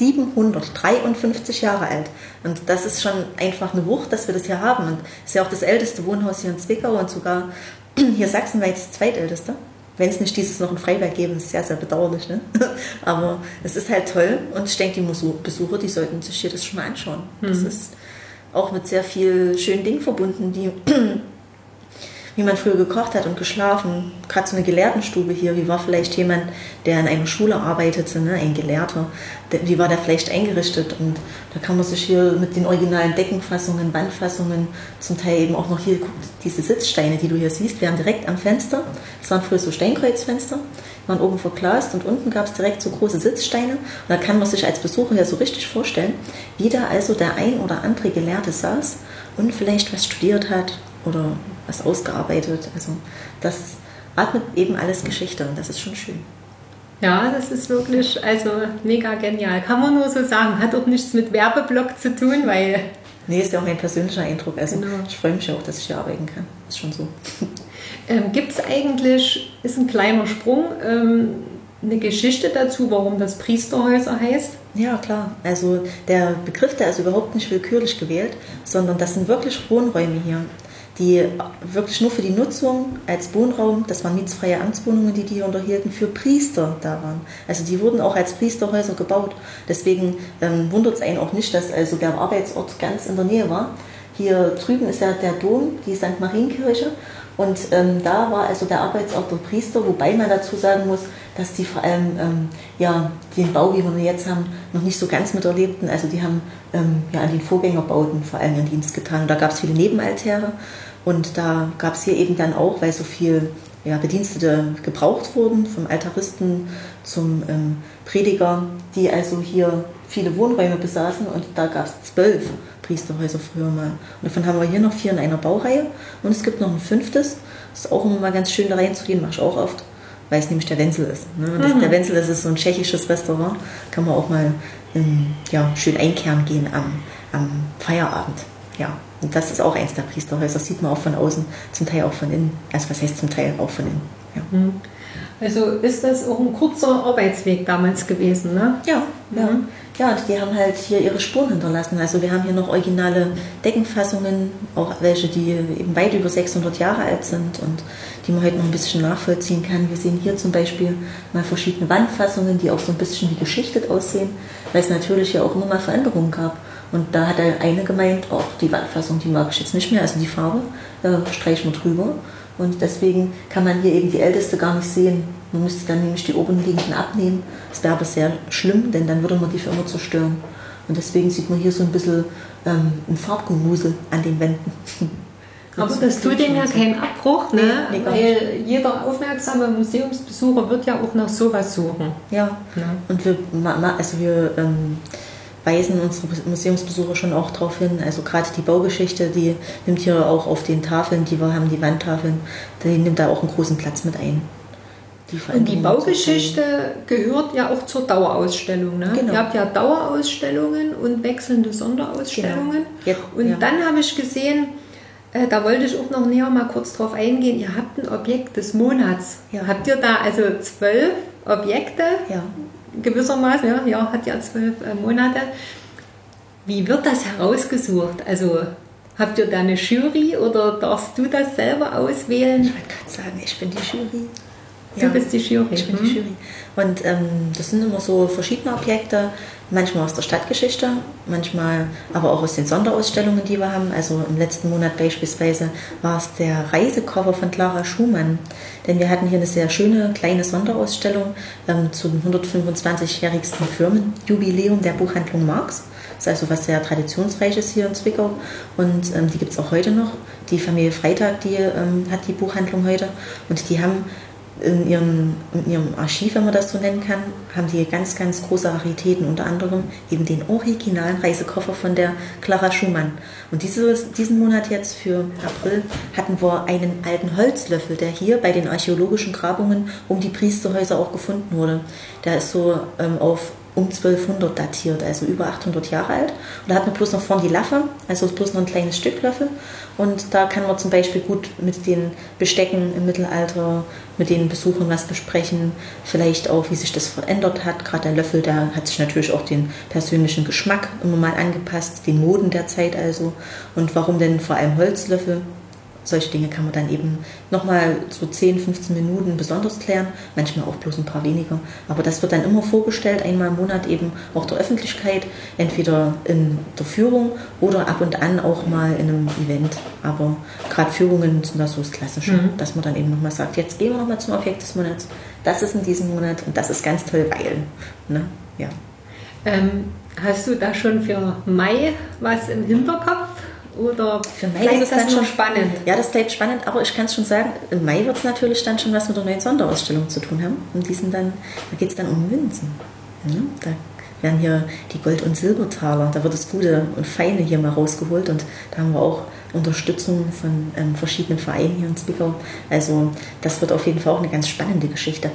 753 Jahre alt. Und das ist schon einfach eine Wucht, dass wir das hier haben. Und es ist ja auch das älteste Wohnhaus hier in Zwickau und sogar hier sachsenweit das zweitälteste. Wenn es nicht dieses noch in Freiberg gäbe, ist es sehr, sehr bedauerlich. Ne? Aber es ist halt toll. Und ich denke, die Besucher, die sollten sich hier das schon mal anschauen. Das ist auch mit sehr viel schönen Dingen verbunden, wie man früher gekocht hat und geschlafen. Gerade so eine Gelehrtenstube hier, wie war vielleicht jemand, der in einer Schule arbeitete, ne? Ein Gelehrter, wie war der vielleicht eingerichtet? Und da kann man sich hier mit den originalen Deckenfassungen, Wandfassungen, zum Teil eben auch noch hier, guck, diese Sitzsteine, die du hier siehst, wir haben direkt am Fenster, das waren früher so Steinkreuzfenster, die waren oben verglast und unten gab es direkt so große Sitzsteine. Und da kann man sich als Besucher ja so richtig vorstellen, wie da also der ein oder andere Gelehrte saß und vielleicht was studiert hat oder was ausgearbeitet. Also das atmet eben alles Geschichte und das ist schon schön. Ja, das ist wirklich mega genial. Kann man nur so sagen. Hat auch nichts mit Werbeblock zu tun, weil... Nee, ist ja auch mein persönlicher Eindruck. Also genau. Ich freue mich auch, dass ich hier arbeiten kann. Ist schon so. Gibt es eigentlich, ist ein kleiner Sprung, eine Geschichte dazu, warum das Priesterhäuser heißt? Ja, klar. Also der Begriff, der ist überhaupt nicht willkürlich gewählt, sondern das sind wirklich Wohnräume hier. die wirklich nur für die Nutzung als Wohnraum, das waren mietsfreie Amtswohnungen, die hier unterhielten, für Priester da waren. Also die wurden auch als Priesterhäuser gebaut. Deswegen wundert es einen auch nicht, dass also der Arbeitsort ganz in der Nähe war. Hier drüben ist ja der Dom, die St. Marienkirche. Und da war also der Arbeitsort der Priester, wobei man dazu sagen muss, dass die vor allem den Bau, wie wir ihn jetzt haben, noch nicht so ganz miterlebten. Also die haben an den Vorgängerbauten vor allem ihren Dienst getan. Und da gab es viele Nebenaltäre und da gab es hier eben dann auch, weil so viel Bedienstete gebraucht wurden, vom Altaristen zum Prediger, die also hier viele Wohnräume besaßen und da gab es 12 Priesterhäuser früher mal. Und davon haben wir hier noch 4 in einer Baureihe und es gibt noch ein 5. Das ist auch immer mal ganz schön da reinzugehen, mache ich auch oft, weil es nämlich der Wenzel ist. Ne? Der Wenzel, das ist so ein tschechisches Restaurant, kann man auch mal schön einkehren gehen am Feierabend. Ja, und das ist auch eins der Priesterhäuser, das sieht man auch von außen, zum Teil auch von innen. Also was heißt zum Teil auch von innen? Ja. Also ist das auch ein kurzer Arbeitsweg damals gewesen, ne? Ja. Ja, und die haben halt hier ihre Spuren hinterlassen. Also wir haben hier noch originale Deckenfassungen, auch welche, die eben weit über 600 Jahre alt sind und die man heute noch ein bisschen nachvollziehen kann. Wir sehen hier zum Beispiel mal verschiedene Wandfassungen, die auch so ein bisschen wie geschichtet aussehen, weil es natürlich ja auch immer mal Veränderungen gab. Und da hat der eine gemeint, die Wandfassung, die mag ich jetzt nicht mehr, also die Farbe, streichen wir drüber. Und deswegen kann man hier eben die älteste gar nicht sehen. Man müsste dann nämlich die oberen liegenden abnehmen. Das wäre aber sehr schlimm, denn dann würde man die für immer zerstören. Und deswegen sieht man hier so ein bisschen ein Farbgemusel an den Wänden. Aber das tut dem ja keinen Abbruch, ne? Nee, weil jeder aufmerksame Museumsbesucher wird ja auch nach sowas suchen. Ja, und wir weisen unsere Museumsbesucher schon auch darauf hin, also gerade die Baugeschichte, die nimmt hier auch auf den Tafeln, die wir haben, die Wandtafeln, die nimmt da auch einen großen Platz mit ein. Und die Baugeschichte gehört ja auch zur Dauerausstellung. Ne? Genau. Ihr habt ja Dauerausstellungen und wechselnde Sonderausstellungen. Genau. Und dann habe ich gesehen, da wollte ich auch noch näher mal kurz drauf eingehen, ihr habt ein Objekt des Monats. Ja. Habt ihr da also 12 Objekte? Ja. Gewissermaßen, hat ja 12 Monate. Wie wird das herausgesucht? Also habt ihr da eine Jury oder darfst du das selber auswählen? Ich wollte gerade sagen, ich bin die Jury. Du bist die Jury. Ich bin die Jury. Und das sind immer so verschiedene Objekte, manchmal aus der Stadtgeschichte, manchmal aber auch aus den Sonderausstellungen, die wir haben. Also im letzten Monat beispielsweise war es der Reisekoffer von Clara Schumann. Denn wir hatten hier eine sehr schöne kleine Sonderausstellung zum 125-jährigsten Firmenjubiläum der Buchhandlung Marx. Das ist also was sehr Traditionsreiches hier in Zwickau und die gibt es auch heute noch. Die Familie Freitag, die hat die Buchhandlung heute und die haben in ihrem Archiv, wenn man das so nennen kann, haben die ganz, ganz große Raritäten, unter anderem eben den originalen Reisekoffer von der Clara Schumann. Und diesen Monat jetzt für April hatten wir einen alten Holzlöffel, der hier bei den archäologischen Grabungen um die Priesterhäuser auch gefunden wurde. Der ist so auf um 1200 datiert, also über 800 Jahre alt. Und da hat man bloß noch vorne die Laffe, also bloß noch ein kleines Stück Löffel. Und da kann man zum Beispiel gut mit den Bestecken im Mittelalter, mit den Besuchern was besprechen, vielleicht auch, wie sich das verändert hat. Gerade der Löffel, der hat sich natürlich auch den persönlichen Geschmack immer mal angepasst, den Moden der Zeit also. Und warum denn vor allem Holzlöffel? Solche Dinge kann man dann eben nochmal so 10, 15 Minuten besonders klären, manchmal auch bloß ein paar weniger. Aber das wird dann immer vorgestellt, einmal im Monat eben auch der Öffentlichkeit, entweder in der Führung oder ab und an auch mal in einem Event. Aber gerade Führungen sind das so das Klassische, dass man dann eben nochmal sagt, jetzt gehen wir nochmal zum Objekt des Monats. Das ist in diesem Monat und das ist ganz toll, weil. Ne? Ja. Hast du da schon für Mai was im Hinterkopf? Oder für Mai ist es dann schon spannend? Ja, das bleibt spannend, aber ich kann es schon sagen, im Mai wird es natürlich dann schon was mit der neuen Sonderausstellung zu tun haben. Und da geht es dann um Münzen. Ja, da werden hier die Gold- und Silbertaler, da wird das Gute und Feine hier mal rausgeholt und da haben wir auch Unterstützung von verschiedenen Vereinen hier in Zwickau. Also das wird auf jeden Fall auch eine ganz spannende Geschichte.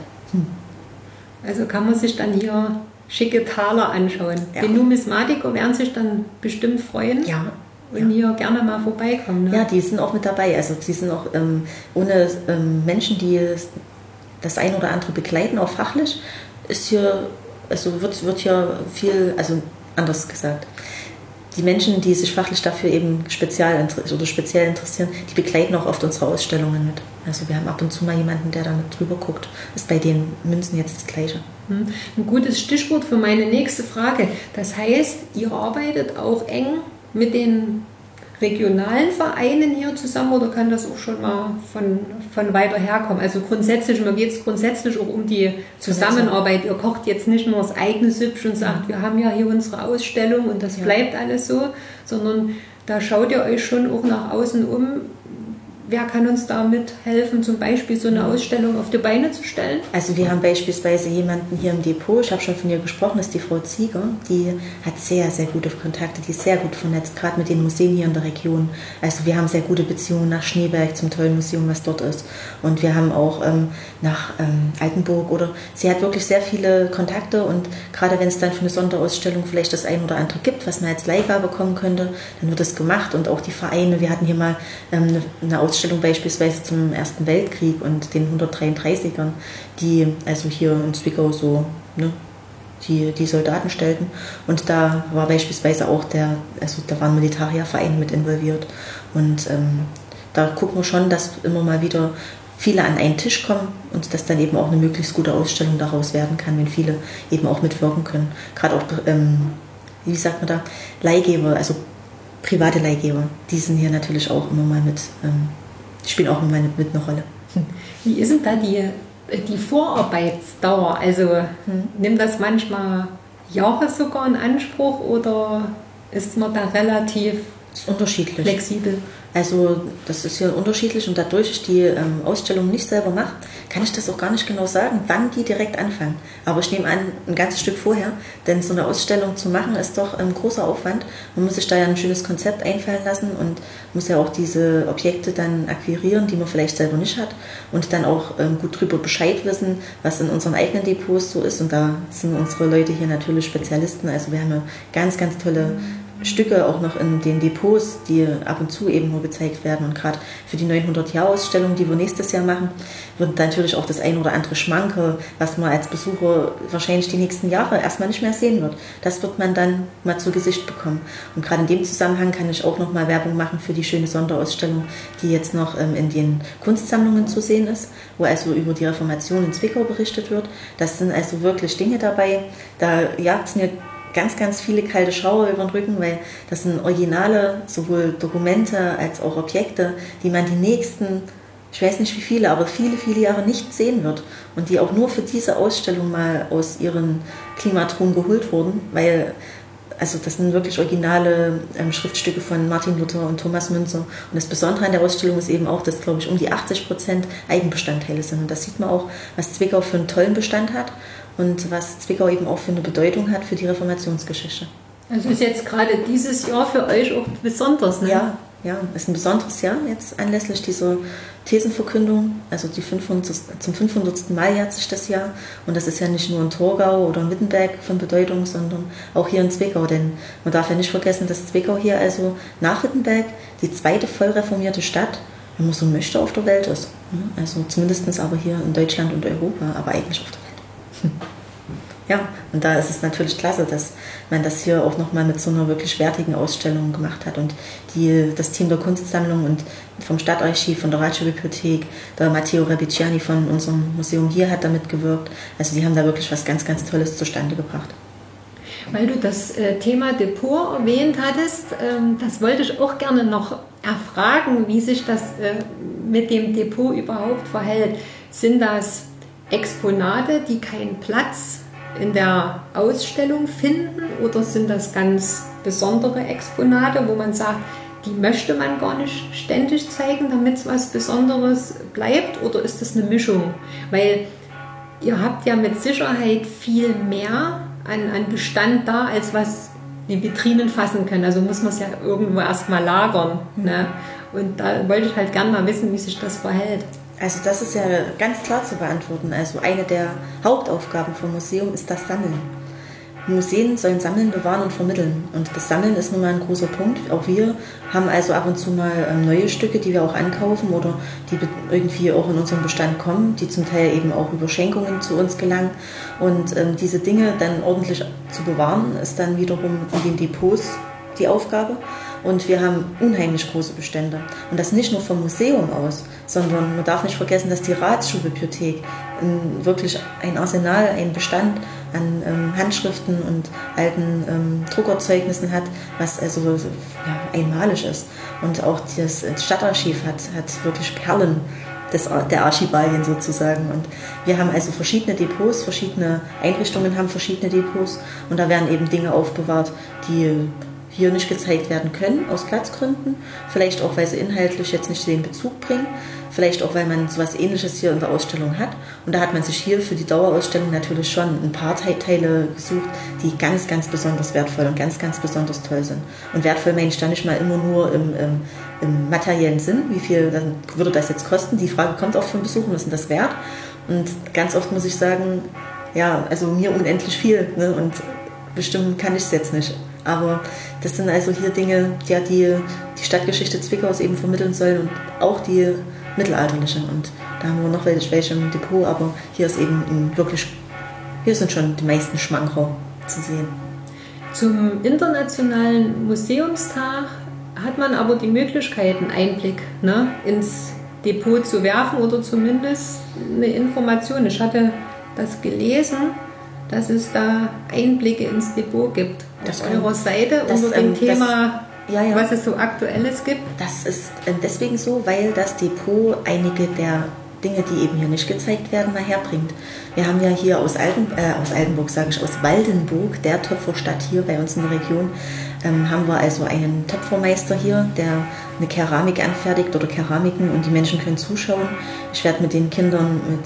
Also kann man sich dann hier schicke Taler anschauen. Ja. Die Numismatiker werden sich dann bestimmt freuen. Ja. Und hier gerne mal vorbeikommen. Ne? Ja, die sind auch mit dabei. Also sie sind auch ohne Menschen, die das ein oder andere begleiten, auch fachlich, ist hier, also wird hier viel, also anders gesagt. die Menschen, die sich fachlich dafür eben speziell interessieren, die begleiten auch oft unsere Ausstellungen mit. Also wir haben ab und zu mal jemanden, der da mit drüber guckt. Ist bei den Münzen jetzt das Gleiche. Ein gutes Stichwort für meine nächste Frage. Das heißt, ihr arbeitet auch eng mit den regionalen Vereinen hier zusammen oder kann das auch schon mal von weiter herkommen? Also grundsätzlich, mir geht es grundsätzlich auch um die Zusammenarbeit. Ihr kocht jetzt nicht nur das eigene Süppchen und sagt, wir haben ja hier unsere Ausstellung und das bleibt alles so, sondern da schaut ihr euch schon auch nach außen um. Wer kann uns damit helfen, zum Beispiel so eine Ausstellung auf die Beine zu stellen? Also wir haben beispielsweise jemanden hier im Depot, ich habe schon von ihr gesprochen, das ist die Frau Zieger, die hat sehr, sehr gute Kontakte, die ist sehr gut vernetzt, gerade mit den Museen hier in der Region. Also wir haben sehr gute Beziehungen nach Schneeberg, zum tollen Museum, was dort ist. Und wir haben auch nach Altenburg sie hat wirklich sehr viele Kontakte und gerade wenn es dann für eine Sonderausstellung vielleicht das ein oder andere gibt, was man als Leihgabe bekommen könnte, dann wird das gemacht und auch die Vereine, wir hatten hier mal eine Ausstellung beispielsweise zum Ersten Weltkrieg und den 133ern, die also hier in Zwickau so die Soldaten stellten. Und da war beispielsweise auch da waren Militariervereine mit involviert. Und da gucken wir schon, dass immer mal wieder viele an einen Tisch kommen und dass dann eben auch eine möglichst gute Ausstellung daraus werden kann, wenn viele eben auch mitwirken können. Gerade auch, wie sagt man da, Leihgeber, also private Leihgeber, die sind hier natürlich auch immer mal mit, spielen auch immer mit eine Rolle. Wie ist denn da die Vorarbeitsdauer? Also nimmt das manchmal Jahre sogar in Anspruch oder ist man da relativ unterschiedlich flexibel? Also das ist ja unterschiedlich und dadurch ich die Ausstellung nicht selber mache, kann ich das auch gar nicht genau sagen, wann die direkt anfangen. Aber ich nehme an, ein ganzes Stück vorher, denn so eine Ausstellung zu machen ist doch ein großer Aufwand. Man muss sich da ja ein schönes Konzept einfallen lassen und muss ja auch diese Objekte dann akquirieren, die man vielleicht selber nicht hat und dann auch gut drüber Bescheid wissen, was in unseren eigenen Depots so ist. Und da sind unsere Leute hier natürlich Spezialisten. Also wir haben ja ganz, ganz tolle Stücke auch noch in den Depots, die ab und zu eben nur gezeigt werden. Und gerade für die 900-Jahr-Ausstellung, die wir nächstes Jahr machen, wird natürlich auch das ein oder andere Schmankerl, was man als Besucher wahrscheinlich die nächsten Jahre erstmal nicht mehr sehen wird. Das wird man dann mal zu Gesicht bekommen. Und gerade in dem Zusammenhang kann ich auch noch mal Werbung machen für die schöne Sonderausstellung, die jetzt noch in den Kunstsammlungen zu sehen ist, wo also über die Reformation in Zwickau berichtet wird. Das sind also wirklich Dinge dabei, da jagt es mir ganz, ganz viele kalte Schauer über den Rücken, weil das sind originale, sowohl Dokumente als auch Objekte, die man die nächsten, ich weiß nicht wie viele, aber viele, viele Jahre nicht sehen wird und die auch nur für diese Ausstellung mal aus ihren Klimatruhen geholt wurden, weil also das sind wirklich originale Schriftstücke von Martin Luther und Thomas Münzer. Und das Besondere an der Ausstellung ist eben auch, dass, glaube ich, um die 80% Eigenbestandteile sind. Und das sieht man auch, was Zwickau für einen tollen Bestand hat und was Zwickau eben auch für eine Bedeutung hat für die Reformationsgeschichte. Also ist jetzt gerade dieses Jahr für euch auch besonders, ne? Ja, ist ein besonderes Jahr jetzt anlässlich dieser Thesenverkündung. Also zum 500. Mal jährt sich das Jahr. Und das ist ja nicht nur in Torgau oder in Wittenberg von Bedeutung, sondern auch hier in Zwickau. Denn man darf ja nicht vergessen, dass Zwickau hier also nach Wittenberg die zweite voll reformierte Stadt, wenn man so möchte, auf der Welt ist. Also zumindest aber hier in Deutschland und Europa, aber eigentlich auf der Welt. Ja, und da ist es natürlich klasse, dass man das hier auch nochmal mit so einer wirklich wertigen Ausstellung gemacht hat. Und das Team der Kunstsammlung und vom Stadtarchiv, von der Radiobibliothek, der Matteo Rebiciani von unserem Museum hier hat damit gewirkt. Also die haben da wirklich was ganz, ganz Tolles zustande gebracht. Weil du das Thema Depot erwähnt hattest, das wollte ich auch gerne noch erfragen, wie sich das mit dem Depot überhaupt verhält. Sind das Exponate, die keinen Platz in der Ausstellung finden oder sind das ganz besondere Exponate, wo man sagt, die möchte man gar nicht ständig zeigen, damit es was Besonderes bleibt, oder ist das eine Mischung? Weil ihr habt ja mit Sicherheit viel mehr an Bestand da, als was die Vitrinen fassen können. Also muss man es ja irgendwo erstmal lagern. Ne? Und da wollte ich halt gerne mal wissen, wie sich das verhält. Also das ist ja ganz klar zu beantworten. Also eine der Hauptaufgaben vom Museum ist das Sammeln. Museen sollen sammeln, bewahren und vermitteln. Und das Sammeln ist nun mal ein großer Punkt. Auch wir haben also ab und zu mal neue Stücke, die wir auch ankaufen oder die irgendwie auch in unseren Bestand kommen, die zum Teil eben auch über Schenkungen zu uns gelangen. Und diese Dinge dann ordentlich zu bewahren, ist dann wiederum in den Depots die Aufgabe. Und wir haben unheimlich große Bestände. Und das nicht nur vom Museum aus, sondern man darf nicht vergessen, dass die Ratsschulbibliothek wirklich ein Arsenal, einen Bestand an Handschriften und alten Druckerzeugnissen hat, was also einmalig ist. Und auch das Stadtarchiv hat wirklich Perlen der Archivalien sozusagen. Und wir haben also verschiedene Depots, verschiedene Einrichtungen haben verschiedene Depots und da werden eben Dinge aufbewahrt, die hier nicht gezeigt werden können, aus Platzgründen. Vielleicht auch, weil sie inhaltlich jetzt nicht den Bezug bringen. Vielleicht auch, weil man so etwas Ähnliches hier in der Ausstellung hat. Und da hat man sich hier für die Dauerausstellung natürlich schon ein paar Teile gesucht, die ganz, ganz besonders wertvoll und ganz, ganz besonders toll sind. Und wertvoll meine ich da nicht mal immer nur im materiellen Sinn. Wie viel dann würde das jetzt kosten? Die Frage kommt auch von Besuchern, was ist denn das wert? Und ganz oft muss ich sagen, ja, also mir unendlich viel. Ne? Und bestimmen kann ich es jetzt nicht. Aber das sind also hier Dinge, die Stadtgeschichte Zwickaus eben vermitteln sollen und auch die mittelalterliche. Und da haben wir noch welche im Depot, aber hier ist eben wirklich, hier sind schon die meisten Schmankerl zu sehen. Zum Internationalen Museumstag hat man aber die Möglichkeit, einen Einblick ins Depot zu werfen oder zumindest eine Information. Ich hatte das gelesen, dass es da Einblicke ins Depot gibt. Auf eurer Seite unter dem Thema, was es so Aktuelles gibt. Das ist deswegen so, weil das Depot einige der Dinge, die eben hier nicht gezeigt werden, mal herbringt. Wir haben ja hier aus Waldenburg, der Töpferstadt hier bei uns in der Region, haben wir also einen Töpfermeister hier, der eine Keramik anfertigt oder Keramiken und die Menschen können zuschauen. Ich werde mit den Kindern mit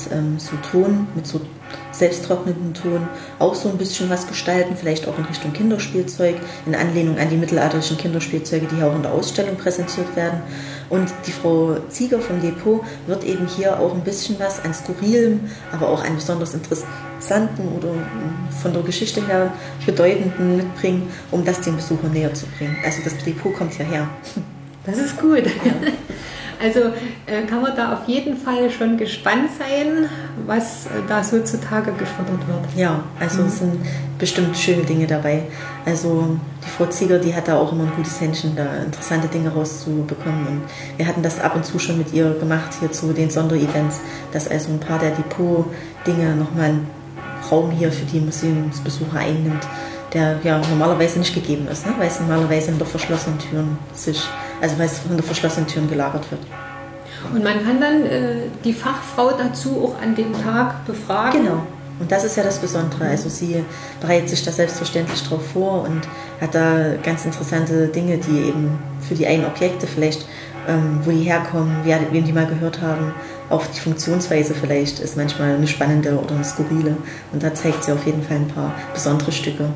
so selbsttrocknenden Ton auch so ein bisschen was gestalten, vielleicht auch in Richtung Kinderspielzeug, in Anlehnung an die mittelalterlichen Kinderspielzeuge, die hier auch in der Ausstellung präsentiert werden. Und die Frau Zieger vom Depot wird eben hier auch ein bisschen was an Skurrilem, aber auch an besonders interessanten oder von der Geschichte her bedeutenden mitbringen, um das den Besuchern näher zu bringen. Also das Depot kommt hierher. Das ist gut. Ja. Also kann man da auf jeden Fall schon gespannt sein, was da so zutage gefördert wird. Ja, also es sind bestimmt schöne Dinge dabei. Also die Frau Zieger, die hat da auch immer ein gutes Händchen, da interessante Dinge rauszubekommen. Und wir hatten das ab und zu schon mit ihr gemacht, hier zu den Sonderevents, dass also ein paar der Depot-Dinge nochmal einen Raum hier für die Museumsbesucher einnimmt, der ja normalerweise nicht gegeben ist, ne? Weil es normalerweise hinter verschlossenen Türen weil es hinter verschlossenen Türen gelagert wird. Und man kann dann die Fachfrau dazu auch an dem Tag befragen? Genau. Und das ist ja das Besondere. Also sie bereitet sich da selbstverständlich drauf vor und hat da ganz interessante Dinge, die eben für die einen Objekte vielleicht, wo die herkommen, wem die mal gehört haben, auch die Funktionsweise vielleicht ist manchmal eine spannende oder eine skurrile. Und da zeigt sie auf jeden Fall ein paar besondere Stücke.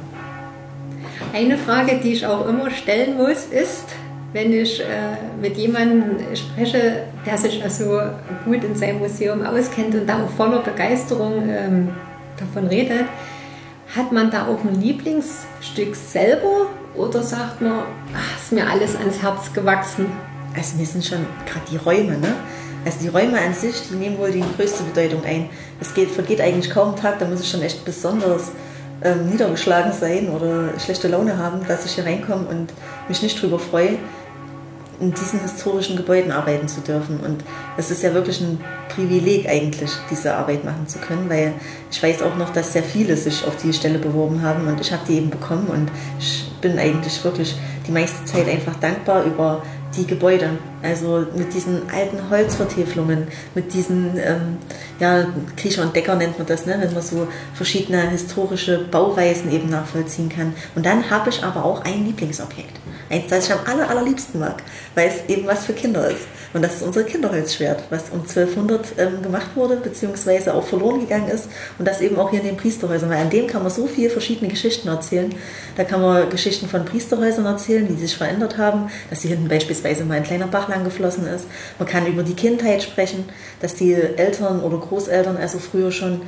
Eine Frage, die ich auch immer stellen muss, ist, wenn ich mit jemandem spreche, der sich also gut in seinem Museum auskennt und da auch voller Begeisterung davon redet, hat man da auch ein Lieblingsstück selber oder sagt man, ist mir alles ans Herz gewachsen? Also mir sind schon gerade die Räume, ne? Also die Räume an sich, die nehmen wohl die größte Bedeutung ein. Es vergeht eigentlich kaum ein Tag, da muss ich schon echt besonders niedergeschlagen sein oder schlechte Laune haben, dass ich hier reinkomme und mich nicht drüber freue, in diesen historischen Gebäuden arbeiten zu dürfen. Und es ist ja wirklich ein Privileg eigentlich, diese Arbeit machen zu können, weil ich weiß auch noch, dass sehr viele sich auf die Stelle beworben haben und ich habe die eben bekommen und ich bin eigentlich wirklich die meiste Zeit einfach dankbar über die Gebäude, also mit diesen alten Holzvertäfelungen, mit diesen, Kriecher und Decker nennt man das, ne? Wenn man so verschiedene historische Bauweisen eben nachvollziehen kann. Und dann habe ich aber auch ein Lieblingsobjekt, eins, das ich am allerliebsten mag, weil es eben was für Kinder ist. Und das ist unser Kinderholzschwert, was um 1200 gemacht wurde, beziehungsweise auch verloren gegangen ist. Und das eben auch hier in den Priesterhäusern, weil an dem kann man so viele verschiedene Geschichten erzählen. Da kann man Geschichten von Priesterhäusern erzählen, wie sie sich verändert haben, dass hier hinten beispielsweise mal ein kleiner Bach lang geflossen ist. Man kann über die Kindheit sprechen, dass die Eltern oder Großeltern also früher schon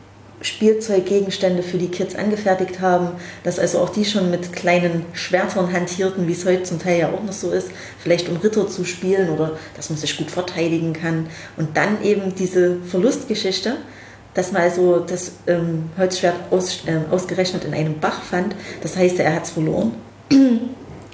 Spielzeuggegenstände für die Kids angefertigt haben, dass also auch die schon mit kleinen Schwertern hantierten, wie es heute zum Teil ja auch noch so ist, vielleicht um Ritter zu spielen oder dass man sich gut verteidigen kann. Und dann eben diese Verlustgeschichte, dass man also das Holzschwert ausgerechnet in einem Bach fand, das heißt, er hat es verloren.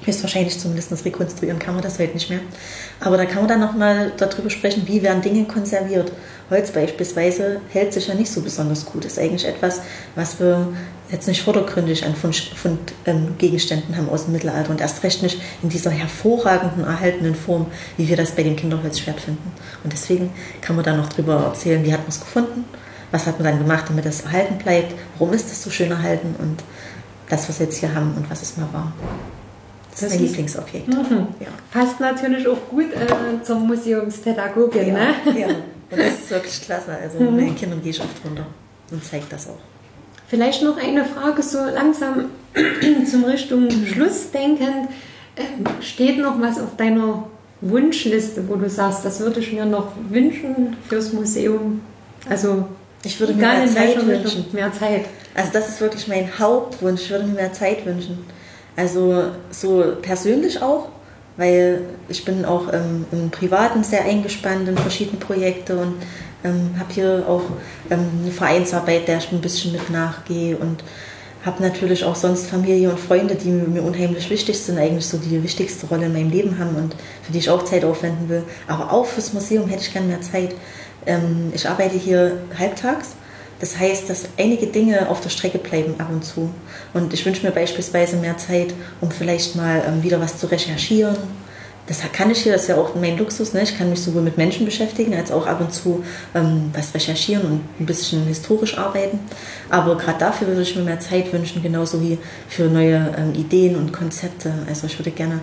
Höchstwahrscheinlich zumindest rekonstruieren kann man das heute nicht mehr. Aber da kann man dann nochmal darüber sprechen, wie werden Dinge konserviert. Holz beispielsweise hält sich ja nicht so besonders gut. Das ist eigentlich etwas, was wir jetzt nicht vordergründig an Fundgegenständen haben aus dem Mittelalter und erst recht nicht in dieser hervorragenden, erhaltenen Form, wie wir das bei dem Kinderholzschwert finden. Und deswegen kann man dann noch darüber erzählen, wie hat man es gefunden, was hat man dann gemacht, damit das erhalten bleibt, warum ist es so schön erhalten und das, was wir jetzt hier haben und was es mal war. Das ist mein Lieblingsobjekt. Ja. Passt natürlich auch gut zur Museumspädagogin. Ja, Ne? ja. Und das ist wirklich klasse. Also mit den Kindern gehe ich oft runter und zeige das auch. Vielleicht noch eine Frage, so langsam zum Richtung Schluss denkend. Steht noch was auf deiner Wunschliste, wo du sagst, das würde ich mir noch wünschen fürs Museum? Also ich würde mir mehr Zeit wünschen. Mehr Zeit. Also das ist wirklich mein Hauptwunsch. Ich würde mir mehr Zeit wünschen. Also so persönlich auch, weil ich bin auch im Privaten sehr eingespannt in verschiedene Projekte und habe hier auch eine Vereinsarbeit, der ich ein bisschen mit nachgehe und habe natürlich auch sonst Familie und Freunde, die mir unheimlich wichtig sind, eigentlich so die wichtigste Rolle in meinem Leben haben und für die ich auch Zeit aufwenden will. Aber auch fürs Museum hätte ich gerne mehr Zeit. Ich arbeite hier halbtags. Das heißt, dass einige Dinge auf der Strecke bleiben ab und zu. Und ich wünsche mir beispielsweise mehr Zeit, um vielleicht mal wieder was zu recherchieren. Das kann ich hier, das ist ja auch mein Luxus. Ne? Ich kann mich sowohl mit Menschen beschäftigen, als auch ab und zu was recherchieren und ein bisschen historisch arbeiten. Aber gerade dafür würde ich mir mehr Zeit wünschen, genauso wie für neue Ideen und Konzepte. Also ich würde gerne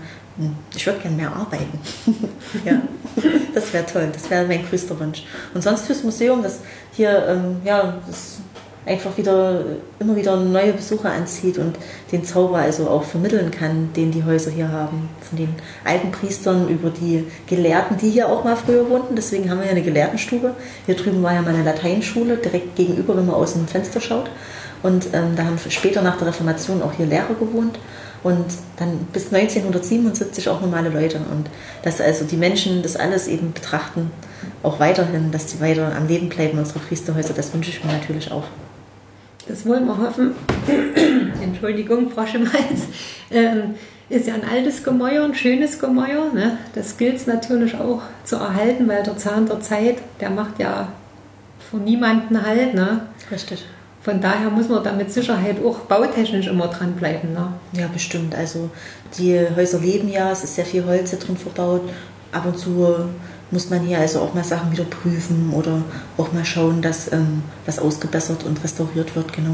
mehr arbeiten. Ja, das wäre toll. Das wäre mein größter Wunsch. Und sonst fürs Museum, das hier das einfach immer wieder neue Besucher anzieht und den Zauber also auch vermitteln kann, den die Häuser hier haben. Von den alten Priestern über die Gelehrten, die hier auch mal früher wohnten. Deswegen haben wir hier eine Gelehrtenstube. Hier drüben war ja mal eine Lateinschule, direkt gegenüber, wenn man aus dem Fenster schaut. Und da haben später nach der Reformation auch hier Lehrer gewohnt. Und dann bis 1977 auch normale Leute. Und dass also die Menschen das alles eben betrachten, auch weiterhin, dass die weiter am Leben bleiben, unsere Priesterhäuser, das wünsche ich mir natürlich auch. Das wollen wir hoffen. Entschuldigung, Frosch im Hals. Ist ja ein altes Gemäuer, ein schönes Gemäuer. Ne? Das gilt es natürlich auch zu erhalten, weil der Zahn der Zeit, der macht ja vor niemanden Halt. Ne? Richtig. Von daher muss man da mit Sicherheit auch bautechnisch immer dranbleiben. Ne? Ja, bestimmt. Also die Häuser leben ja, es ist sehr viel Holz hier drin verbaut. Ab und zu muss man hier also auch mal Sachen wieder prüfen oder auch mal schauen, dass was ausgebessert und restauriert wird. Genau.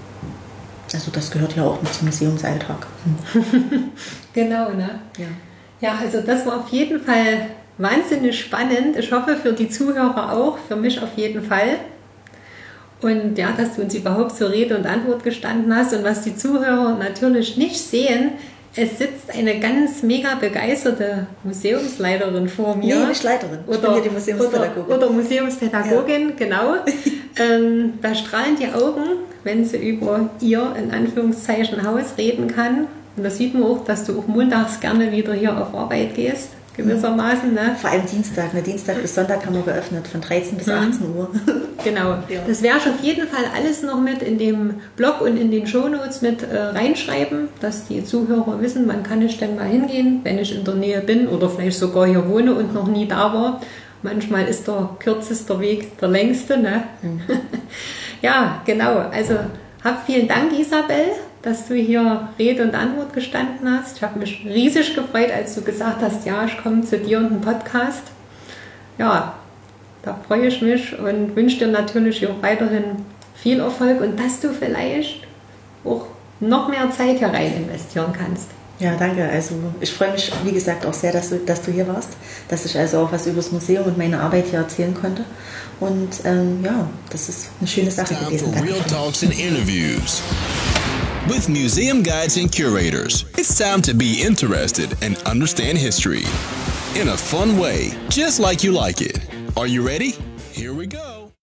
Also das gehört ja auch mit zum Museumsalltag. Genau, ne? Ja. Ja, also das war auf jeden Fall wahnsinnig spannend. Ich hoffe für die Zuhörer auch, für mich auf jeden Fall. Und ja, dass du uns überhaupt zur Rede und Antwort gestanden hast. Und was die Zuhörer natürlich nicht sehen, es sitzt eine ganz mega begeisterte Museumsleiterin vor mir. Nee, nicht Leiterin. Ich bin hier die Museumspädagogin. Oder Museumspädagogin, ja. Genau. Da strahlen die Augen, wenn sie über ihr, in Anführungszeichen, Haus reden kann. Und da sieht man auch, dass du auch montags gerne wieder hier auf Arbeit gehst. Gewissermaßen. Ne? Vor allem Dienstag. Ne? Dienstag bis Sonntag haben wir geöffnet, von 13 bis 18 Uhr. Genau. Ja. Das werde ich auf jeden Fall alles noch mit in dem Blog und in den Shownotes mit reinschreiben, dass die Zuhörer wissen, wann kann ich denn mal hingehen, wenn ich in der Nähe bin oder vielleicht sogar hier wohne und noch nie da war. Manchmal ist der kürzeste Weg der längste. Ne? Ja, genau. Also vielen Dank, Isabel, dass du hier Rede und Antwort gestanden hast. Ich habe mich riesig gefreut, als du gesagt hast, ja, ich komme zu dir und einen Podcast. Ja, da freue ich mich und wünsche dir natürlich auch weiterhin viel Erfolg und dass du vielleicht auch noch mehr Zeit hier rein investieren kannst. Ja, danke. Also ich freue mich, wie gesagt, auch sehr, dass du hier warst, dass ich also auch was über das Museum und meine Arbeit hier erzählen konnte. Und ja, das ist eine schöne Sache gewesen. Time for real talks and interviews with museum guides and curators. It's time to be interested and understand history in a fun way, just like you like it. Are you ready? Here we go.